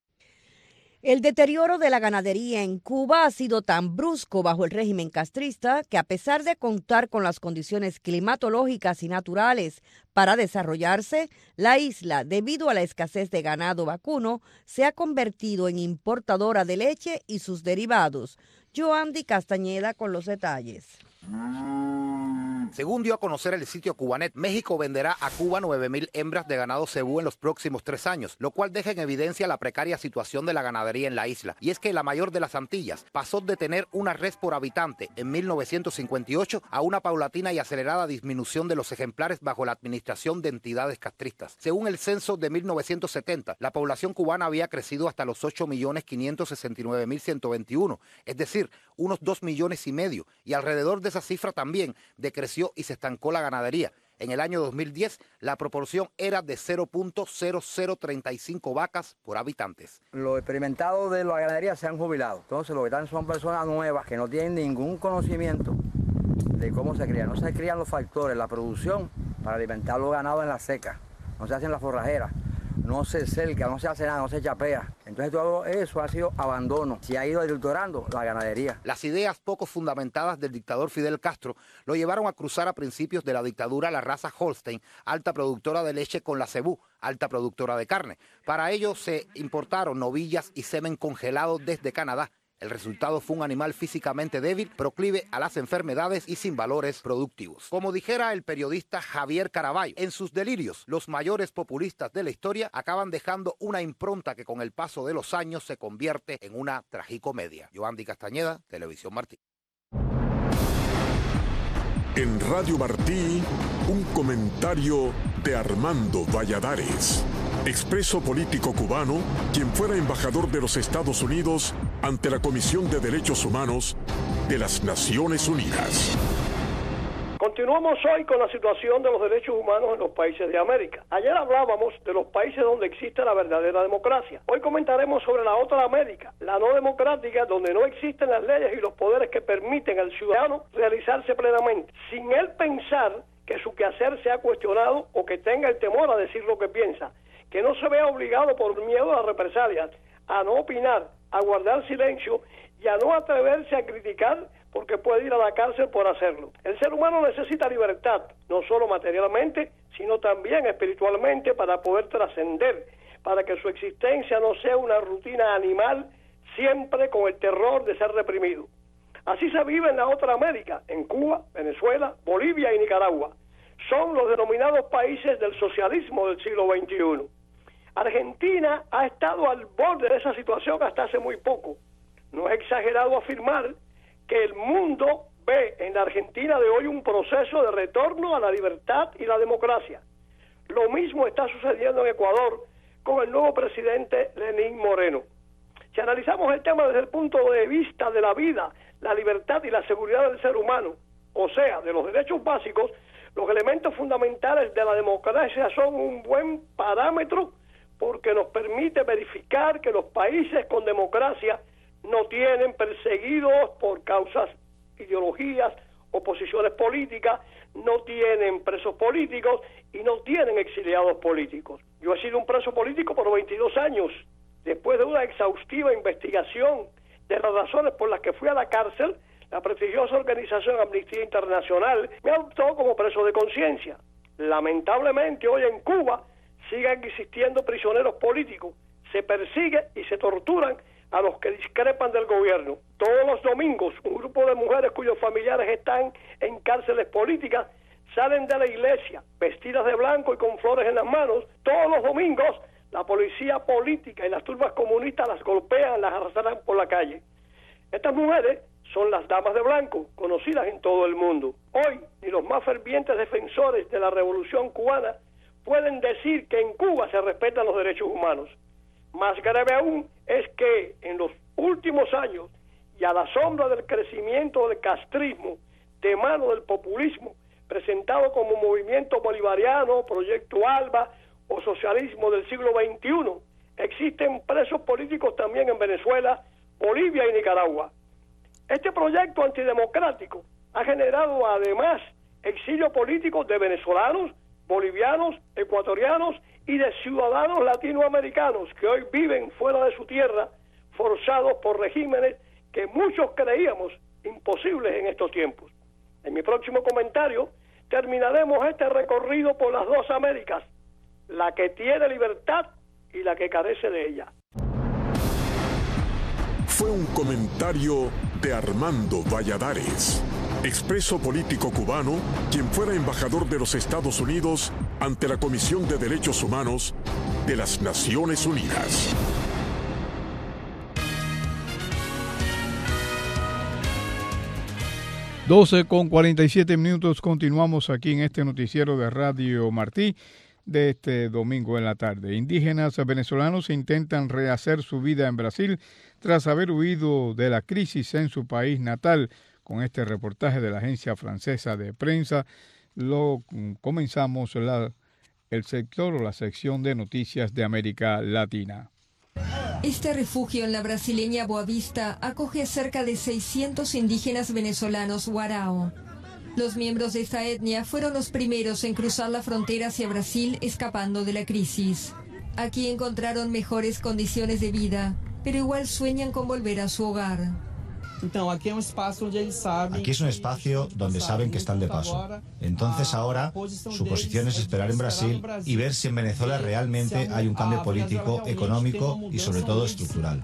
El deterioro de la ganadería en Cuba ha sido tan brusco bajo el régimen castrista que, a pesar de contar con las condiciones climatológicas y naturales para desarrollarse, la isla, debido a la escasez de ganado vacuno, se ha convertido en importadora de leche y sus derivados. Yoandi Castañeda con los detalles. Según dio a conocer el sitio Cubanet, México venderá a Cuba 9.000 hembras de ganado cebú en los próximos 3 años, lo cual deja en evidencia la precaria situación de la ganadería en la isla. Y es que la mayor de las Antillas pasó de tener una res por habitante en 1958 a una paulatina y acelerada disminución de los ejemplares bajo la administración de entidades castristas. Según el censo de 1970, la población cubana había crecido hasta los 8.569.121, es decir, unos 2,5 millones, y alrededor de esa cifra también decreció y se estancó la ganadería. En el año 2010, la proporción era de 0.0035 vacas por habitantes. Los experimentados de la ganadería se han jubilado. Entonces, lo que están son personas nuevas que no tienen ningún conocimiento de cómo se crían. No se crían los factores, la producción para alimentar los ganados en la seca. No se hacen las forrajeras. No se cerca, no se hace nada, no se chapea. Entonces todo eso ha sido abandono. Se ha ido adulterando la ganadería. Las ideas poco fundamentadas del dictador Fidel Castro lo llevaron a cruzar a principios de la dictadura la raza Holstein, alta productora de leche, con la cebú, alta productora de carne. Para ello se importaron novillas y semen congelado desde Canadá. El resultado fue un animal físicamente débil, proclive a las enfermedades y sin valores productivos. Como dijera el periodista Javier Caraballo, en sus delirios, los mayores populistas de la historia acaban dejando una impronta que con el paso de los años se convierte en una tragicomedia. Yoandi Castañeda, Televisión Martí. En Radio Martí, un comentario de Armando Valladares, expreso político cubano, quien fuera embajador de los Estados Unidos ante la Comisión de Derechos Humanos de las Naciones Unidas. Continuamos hoy con la situación de los derechos humanos en los países de América. Ayer hablábamos de los países donde existe la verdadera democracia. Hoy comentaremos sobre la otra América, la no democrática, donde no existen las leyes y los poderes que permiten al ciudadano realizarse plenamente, sin él pensar que su quehacer sea cuestionado o que tenga el temor a decir lo que piensa, que no se vea obligado por miedo a represalias, a no opinar, a guardar silencio y a no atreverse a criticar porque puede ir a la cárcel por hacerlo. El ser humano necesita libertad, no solo materialmente, sino también espiritualmente, para poder trascender, para que su existencia no sea una rutina animal, siempre con el terror de ser reprimido. Así se vive en la otra América, en Cuba, Venezuela, Bolivia y Nicaragua. Son los denominados países del socialismo del siglo XXI. Argentina ha estado al borde de esa situación hasta hace muy poco. No es exagerado afirmar que el mundo ve en la Argentina de hoy un proceso de retorno a la libertad y la democracia. Lo mismo está sucediendo en Ecuador con el nuevo presidente Lenín Moreno. Si analizamos el tema desde el punto de vista de la vida, la libertad y la seguridad del ser humano, o sea, de los derechos básicos, los elementos fundamentales de la democracia son un buen parámetro porque nos permite verificar que los países con democracia no tienen perseguidos por causas, ideologías o posiciones políticas, no tienen presos políticos y no tienen exiliados políticos. Yo he sido un preso político por 22 años. Después de una exhaustiva investigación de las razones por las que fui a la cárcel, la prestigiosa organización Amnistía Internacional me adoptó como preso de conciencia. Lamentablemente hoy en Cuba siguen existiendo prisioneros políticos, se persigue y se torturan a los que discrepan del gobierno. Todos los domingos un grupo de mujeres cuyos familiares están en cárceles políticas salen de la iglesia vestidas de blanco y con flores en las manos. Todos los domingos la policía política y las turbas comunistas las golpean, las arrastran por la calle. Estas mujeres son las damas de blanco, conocidas en todo el mundo. Hoy, ni los más fervientes defensores de la revolución cubana pueden decir que en Cuba se respetan los derechos humanos. Más grave aún es que en los últimos años, y a la sombra del crecimiento del castrismo, de mano del populismo, presentado como movimiento bolivariano, proyecto ALBA o socialismo del siglo XXI, existen presos políticos también en Venezuela, Bolivia y Nicaragua. Este proyecto antidemocrático ha generado además exilio político de venezolanos, bolivianos, ecuatorianos y de ciudadanos latinoamericanos que hoy viven fuera de su tierra, forzados por regímenes que muchos creíamos imposibles en estos tiempos. En mi próximo comentario terminaremos este recorrido por las dos Américas, la que tiene libertad y la que carece de ella. Fue un comentario de Armando Valladares, expreso político cubano, quien fuera embajador de los Estados Unidos ante la Comisión de Derechos Humanos de las Naciones Unidas. con 47 minutos, continuamos aquí en este noticiero de Radio Martí de este domingo en la tarde. Indígenas venezolanos intentan rehacer su vida en Brasil tras haber huido de la crisis en su país natal. Con este reportaje de la agencia francesa de prensa, comenzamos el sector o la sección de noticias de América Latina. Este refugio en la brasileña Boavista acoge a cerca de 600 indígenas venezolanos Warao. Los miembros de esta etnia fueron los primeros en cruzar la frontera hacia Brasil escapando de la crisis. Aquí encontraron mejores condiciones de vida, pero igual sueñan con volver a su hogar. Aquí es un espacio donde saben que están de paso. Entonces ahora su posición es esperar en Brasil y ver si en Venezuela realmente hay un cambio político, económico y sobre todo estructural.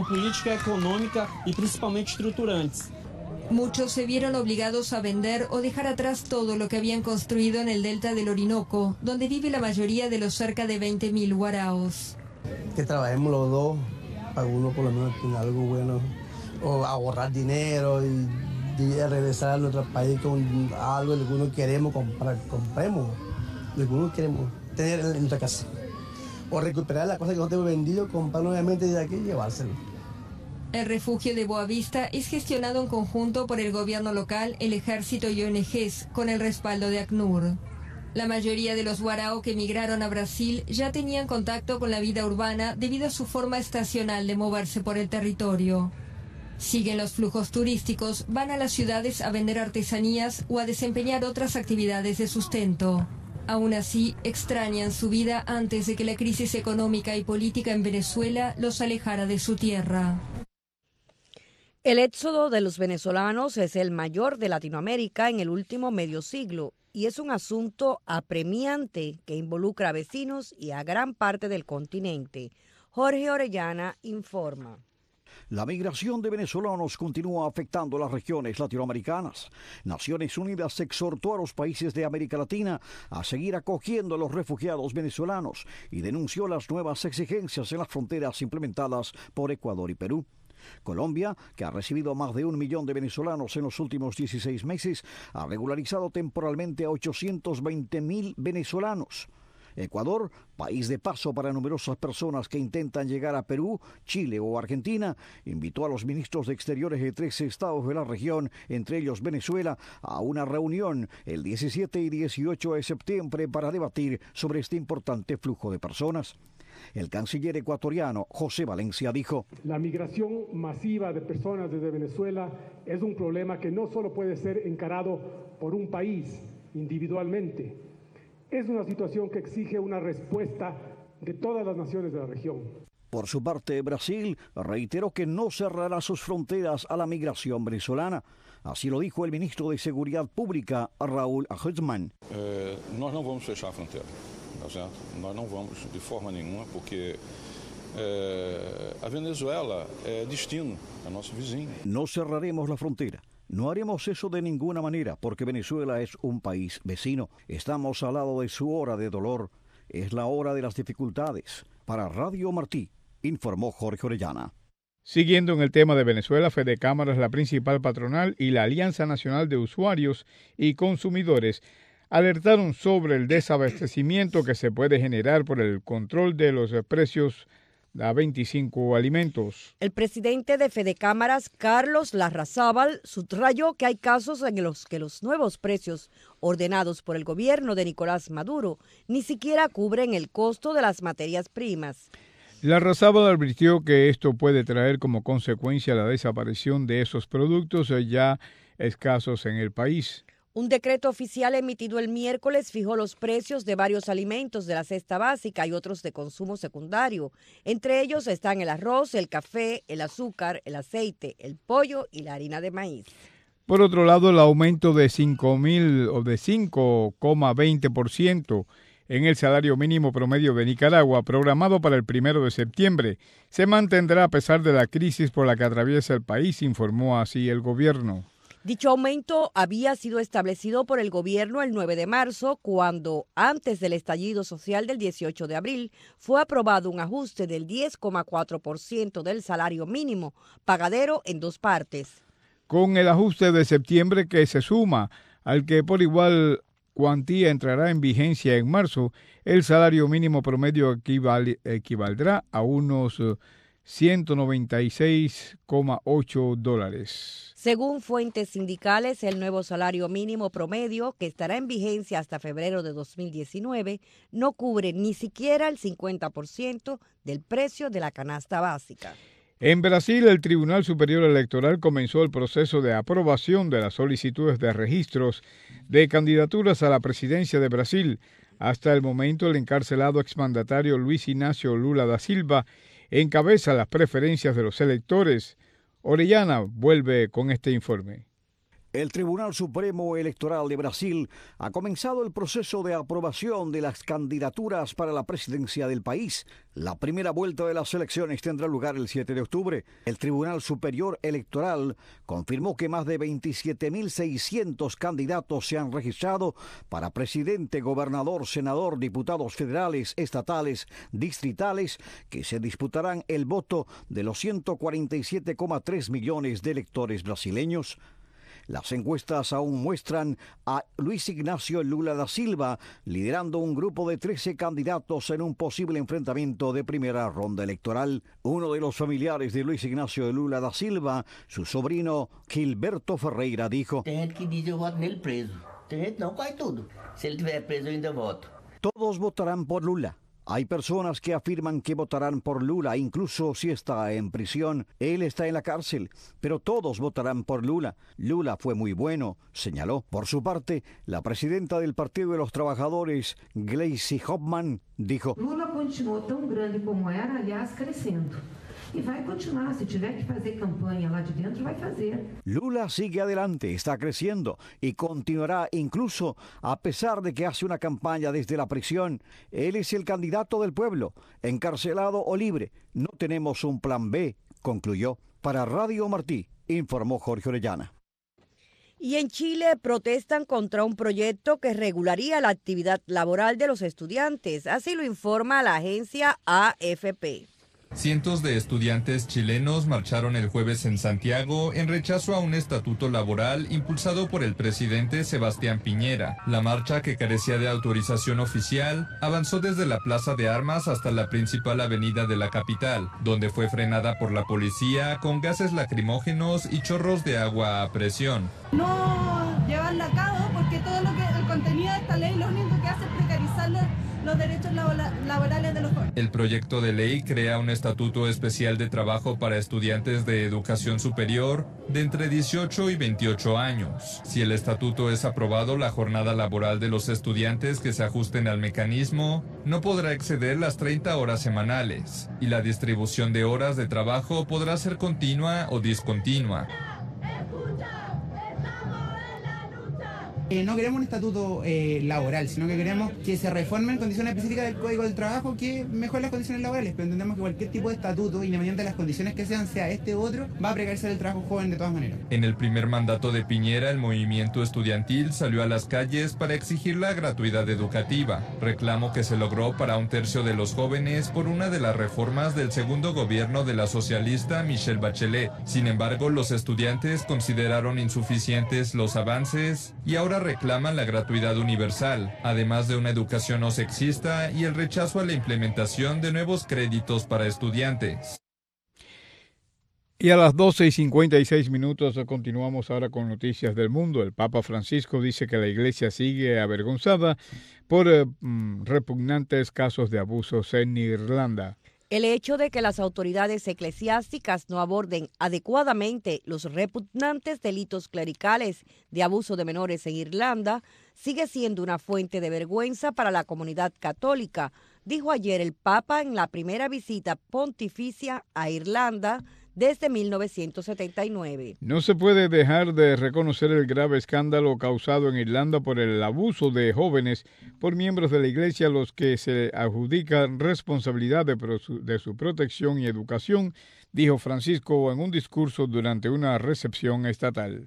Muchos se vieron obligados a vender o dejar atrás todo lo que habían construido en el delta del Orinoco, donde vive la mayoría de los cerca de 20.000 guaraos. Que trabajemos los dos, para uno por lo menos tener algo bueno, o ahorrar dinero y regresar a nuestro país con algo que uno queremos comprar, compremos lo que uno queremos tener en nuestra casa. O recuperar las cosas que no tenemos vendido, comprar nuevamente de aquí y llevárselo. El refugio de Boavista es gestionado en conjunto por el gobierno local, el ejército y ONGs, con el respaldo de ACNUR. La mayoría de los guarao que emigraron a Brasil ya tenían contacto con la vida urbana debido a su forma estacional de moverse por el territorio. Siguen los flujos turísticos, van a las ciudades a vender artesanías o a desempeñar otras actividades de sustento. Aún así, extrañan su vida antes de que la crisis económica y política en Venezuela los alejara de su tierra. El éxodo de los venezolanos es el mayor de Latinoamérica en el último medio siglo y es un asunto apremiante que involucra a vecinos y a gran parte del continente. Jorge Orellana informa. La migración de venezolanos continúa afectando las regiones latinoamericanas. Naciones Unidas exhortó a los países de América Latina a seguir acogiendo a los refugiados venezolanos y denunció las nuevas exigencias en las fronteras implementadas por Ecuador y Perú. Colombia, que ha recibido más de 1 millón de venezolanos en los últimos 16 meses, ha regularizado temporalmente a 820.000 venezolanos. Ecuador, país de paso para numerosas personas que intentan llegar a Perú, Chile o Argentina, invitó a los ministros de Exteriores de 13 estados de la región, entre ellos Venezuela, a una reunión el 17 y 18 de septiembre para debatir sobre este importante flujo de personas. El canciller ecuatoriano José Valencia dijo: la migración masiva de personas desde Venezuela es un problema que no solo puede ser encarado por un país individualmente. Es una situación que exige una respuesta de todas las naciones de la región. Por su parte, Brasil reiteró que no cerrará sus fronteras a la migración venezolana. Así lo dijo el ministro de Seguridad Pública, Raúl Ahuizman. Nós não vamos fechar a fronteira, tá certo? Nós não vamos de forma nenhuma, porque a Venezuela é destino, é nosso vizinho. No cerraremos la frontera. No haremos eso de ninguna manera, porque Venezuela es un país vecino. Estamos al lado de su hora de dolor. Es la hora de las dificultades. Para Radio Martí, informó Jorge Orellana. Siguiendo en el tema de Venezuela, Fedecámaras, la principal patronal, y la Alianza Nacional de Usuarios y Consumidores alertaron sobre el desabastecimiento que se puede generar por el control de los precios a 25 alimentos. El presidente de Fedecámaras, Carlos Larrazábal, subrayó que hay casos en los que los nuevos precios ordenados por el gobierno de Nicolás Maduro ni siquiera cubren el costo de las materias primas. Larrazábal advirtió que esto puede traer como consecuencia la desaparición de esos productos ya escasos en el país. Un decreto oficial emitido el miércoles fijó los precios de varios alimentos de la cesta básica y otros de consumo secundario. Entre ellos están el arroz, el café, el azúcar, el aceite, el pollo y la harina de maíz. Por otro lado, el aumento de 5,20% en el salario mínimo promedio de Nicaragua, programado para el 1 de septiembre, se mantendrá a pesar de la crisis por la que atraviesa el país, informó así el gobierno. Dicho aumento había sido establecido por el gobierno el 9 de marzo, cuando, antes del estallido social del 18 de abril, fue aprobado un ajuste del 10,4% del salario mínimo, pagadero en 2 partes. Con el ajuste de septiembre que se suma al que por igual cuantía entrará en vigencia en marzo, el salario mínimo promedio equivaldrá a unos $196,8. Según fuentes sindicales, el nuevo salario mínimo promedio, que estará en vigencia hasta febrero de 2019, no cubre ni siquiera el 50% del precio de la canasta básica. En Brasil, el Tribunal Superior Electoral comenzó el proceso de aprobación de las solicitudes de registros de candidaturas a la presidencia de Brasil. Hasta el momento, el encarcelado exmandatario Luis Ignacio Lula da Silva encabeza las preferencias de los electores. Orellana vuelve con este informe. El Tribunal Supremo Electoral de Brasil ha comenzado el proceso de aprobación de las candidaturas para la presidencia del país. La primera vuelta de las elecciones tendrá lugar el 7 de octubre. El Tribunal Superior Electoral confirmó que más de 27.600 candidatos se han registrado para presidente, gobernador, senador, diputados federales, estatales, distritales, que se disputarán el voto de los 147,3 millones de electores brasileños. Las encuestas aún muestran a Luis Ignacio Lula da Silva liderando un grupo de 13 candidatos en un posible enfrentamiento de primera ronda electoral. Uno de los familiares de Luis Ignacio Lula da Silva, su sobrino Gilberto Ferreira, dijo: Tem gente que dice yo voto nele preso. Tem gente não, cai tudo. Se ele estiver preso, eu ainda voto. Todos votarán por Lula. Hay personas que afirman que votarán por Lula, incluso si está en prisión. Él está en la cárcel, pero todos votarán por Lula. Lula fue muy bueno, señaló. Por su parte, la presidenta del Partido de los Trabajadores, Gleisi Hoffmann, dijo: Lula continuó tan grande como era, aliás, crescendo. e vai continuar. Se tiver que fazer campanha lá de dentro, vai fazer. Lula sigue adelante, está creciendo y continuará incluso a pesar de que hace una campaña desde la prisión. Él es el candidato del pueblo, encarcelado o libre. No tenemos un plan B, concluyó. Para Radio Martí, informó Jorge Orellana. Y en Chile protestan contra un proyecto que regularía la actividad laboral de los estudiantes. Así lo informa la agencia AFP. Cientos de estudiantes chilenos marcharon el jueves en Santiago en rechazo a un estatuto laboral impulsado por el presidente Sebastián Piñera. La marcha, que carecía de autorización oficial, avanzó desde la Plaza de Armas hasta la principal avenida de la capital, donde fue frenada por la policía con gases lacrimógenos y chorros de agua a presión. No llevarla a cabo porque todo el contenido de esta ley lo único que hace es precarizar los derechos laborales de los jóvenes. El proyecto de ley crea un estatuto especial de trabajo para estudiantes de educación superior de entre 18 y 28 años. Si el estatuto es aprobado, la jornada laboral de los estudiantes que se ajusten al mecanismo no podrá exceder las 30 horas semanales y la distribución de horas de trabajo podrá ser continua o discontinua. No queremos un estatuto laboral, sino que queremos que se reformen condiciones específicas del Código del Trabajo que mejoren las condiciones laborales, pero entendemos que cualquier tipo de estatuto, independientemente de las condiciones que sean, sea este u otro, va a precarizar el trabajo joven de todas maneras. En el primer mandato de Piñera, el movimiento estudiantil salió a las calles para exigir la gratuidad educativa, reclamo que se logró para un tercio de los jóvenes por una de las reformas del segundo gobierno de la socialista Michelle Bachelet. Sin embargo, los estudiantes consideraron insuficientes los avances y ahora reclaman la gratuidad universal, además de una educación no sexista y el rechazo a la implementación de nuevos créditos para estudiantes. Y a las 12:56 continuamos ahora con noticias del mundo. El Papa Francisco dice que la Iglesia sigue avergonzada por repugnantes casos de abusos en Irlanda. El hecho de que las autoridades eclesiásticas no aborden adecuadamente los repugnantes delitos clericales de abuso de menores en Irlanda sigue siendo una fuente de vergüenza para la comunidad católica, dijo ayer el Papa en la primera visita pontificia a Irlanda desde 1979. No se puede dejar de reconocer el grave escándalo causado en Irlanda por el abuso de jóvenes por miembros de la Iglesia a los que se adjudican responsabilidad de su protección y educación, dijo Francisco en un discurso durante una recepción estatal.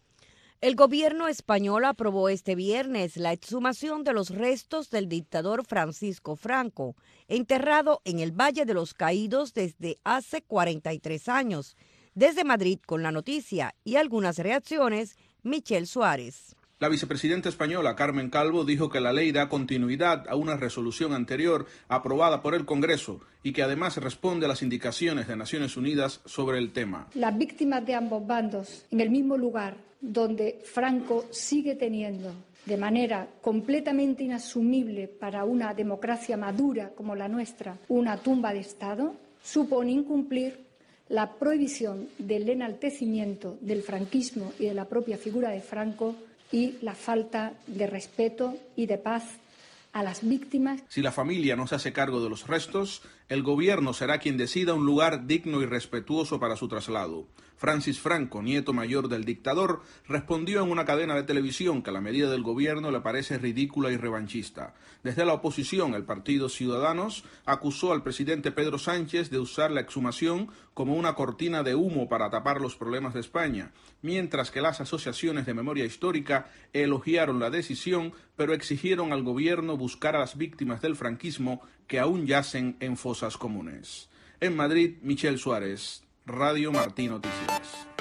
El gobierno español aprobó este viernes la exhumación de los restos del dictador Francisco Franco, enterrado en el Valle de los Caídos desde hace 43 años. Desde Madrid con la noticia y algunas reacciones, Michelle Suárez. La vicepresidenta española Carmen Calvo dijo que la ley da continuidad a una resolución anterior aprobada por el Congreso y que además responde a las indicaciones de Naciones Unidas sobre el tema. Las víctimas de ambos bandos en el mismo lugar donde Franco sigue teniendo de manera completamente inasumible para una democracia madura como la nuestra una tumba de Estado, supone incumplir la prohibición del enaltecimiento del franquismo y de la propia figura de Franco y la falta de respeto y de paz a las víctimas. Si la familia no se hace cargo de los restos, el gobierno será quien decida un lugar digno y respetuoso para su traslado. Francis Franco, nieto mayor del dictador, respondió en una cadena de televisión que la medida del gobierno le parece ridícula y revanchista. Desde la oposición, el partido Ciudadanos acusó al presidente Pedro Sánchez de usar la exhumación como una cortina de humo para tapar los problemas de España, mientras que las asociaciones de memoria histórica elogiaron la decisión, pero exigieron al gobierno buscar a las víctimas del franquismo que aún yacen en fosas comunes. En Madrid, Michelle Suárez, Radio Martí Noticias.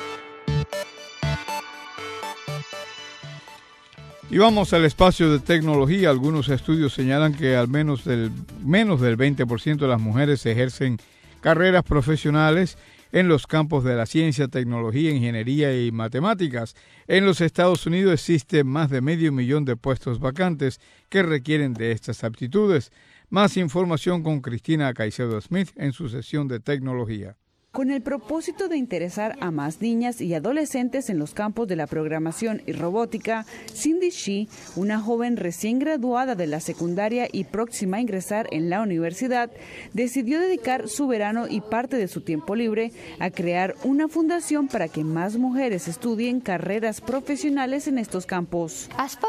Y vamos al espacio de tecnología. Algunos estudios señalan que al menos del 20% de las mujeres ejercen carreras profesionales en los campos de la ciencia, tecnología, ingeniería y matemáticas. En los Estados Unidos existen más de 500,000 de puestos vacantes que requieren de estas aptitudes. Más información con Cristina Caicedo Smith en su sesión de tecnología. Con el propósito de interesar a más niñas y adolescentes en los campos de la programación y robótica, Cindy Shi, una joven recién graduada de la secundaria y próxima a ingresar en la universidad, decidió dedicar su verano y parte de su tiempo libre a crear una fundación para que más mujeres estudien carreras profesionales en estos campos.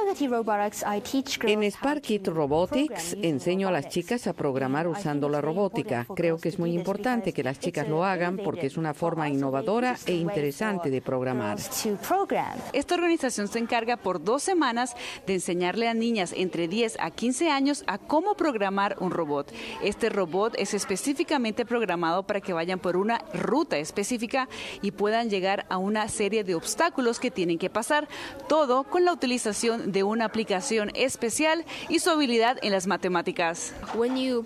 En SparkIt Robotics enseño a las chicas a programar usando la robótica. Creo que es muy importante que las chicas lo hagan porque es una forma innovadora e interesante de programar. Esta organización se encarga por 2 semanas de enseñarle a niñas entre 10 a 15 años a cómo programar un robot. Este robot es específicamente programado para que vayan por una ruta específica y puedan llegar a una serie de obstáculos que tienen que pasar, todo con la utilización de una aplicación especial y su habilidad en las matemáticas.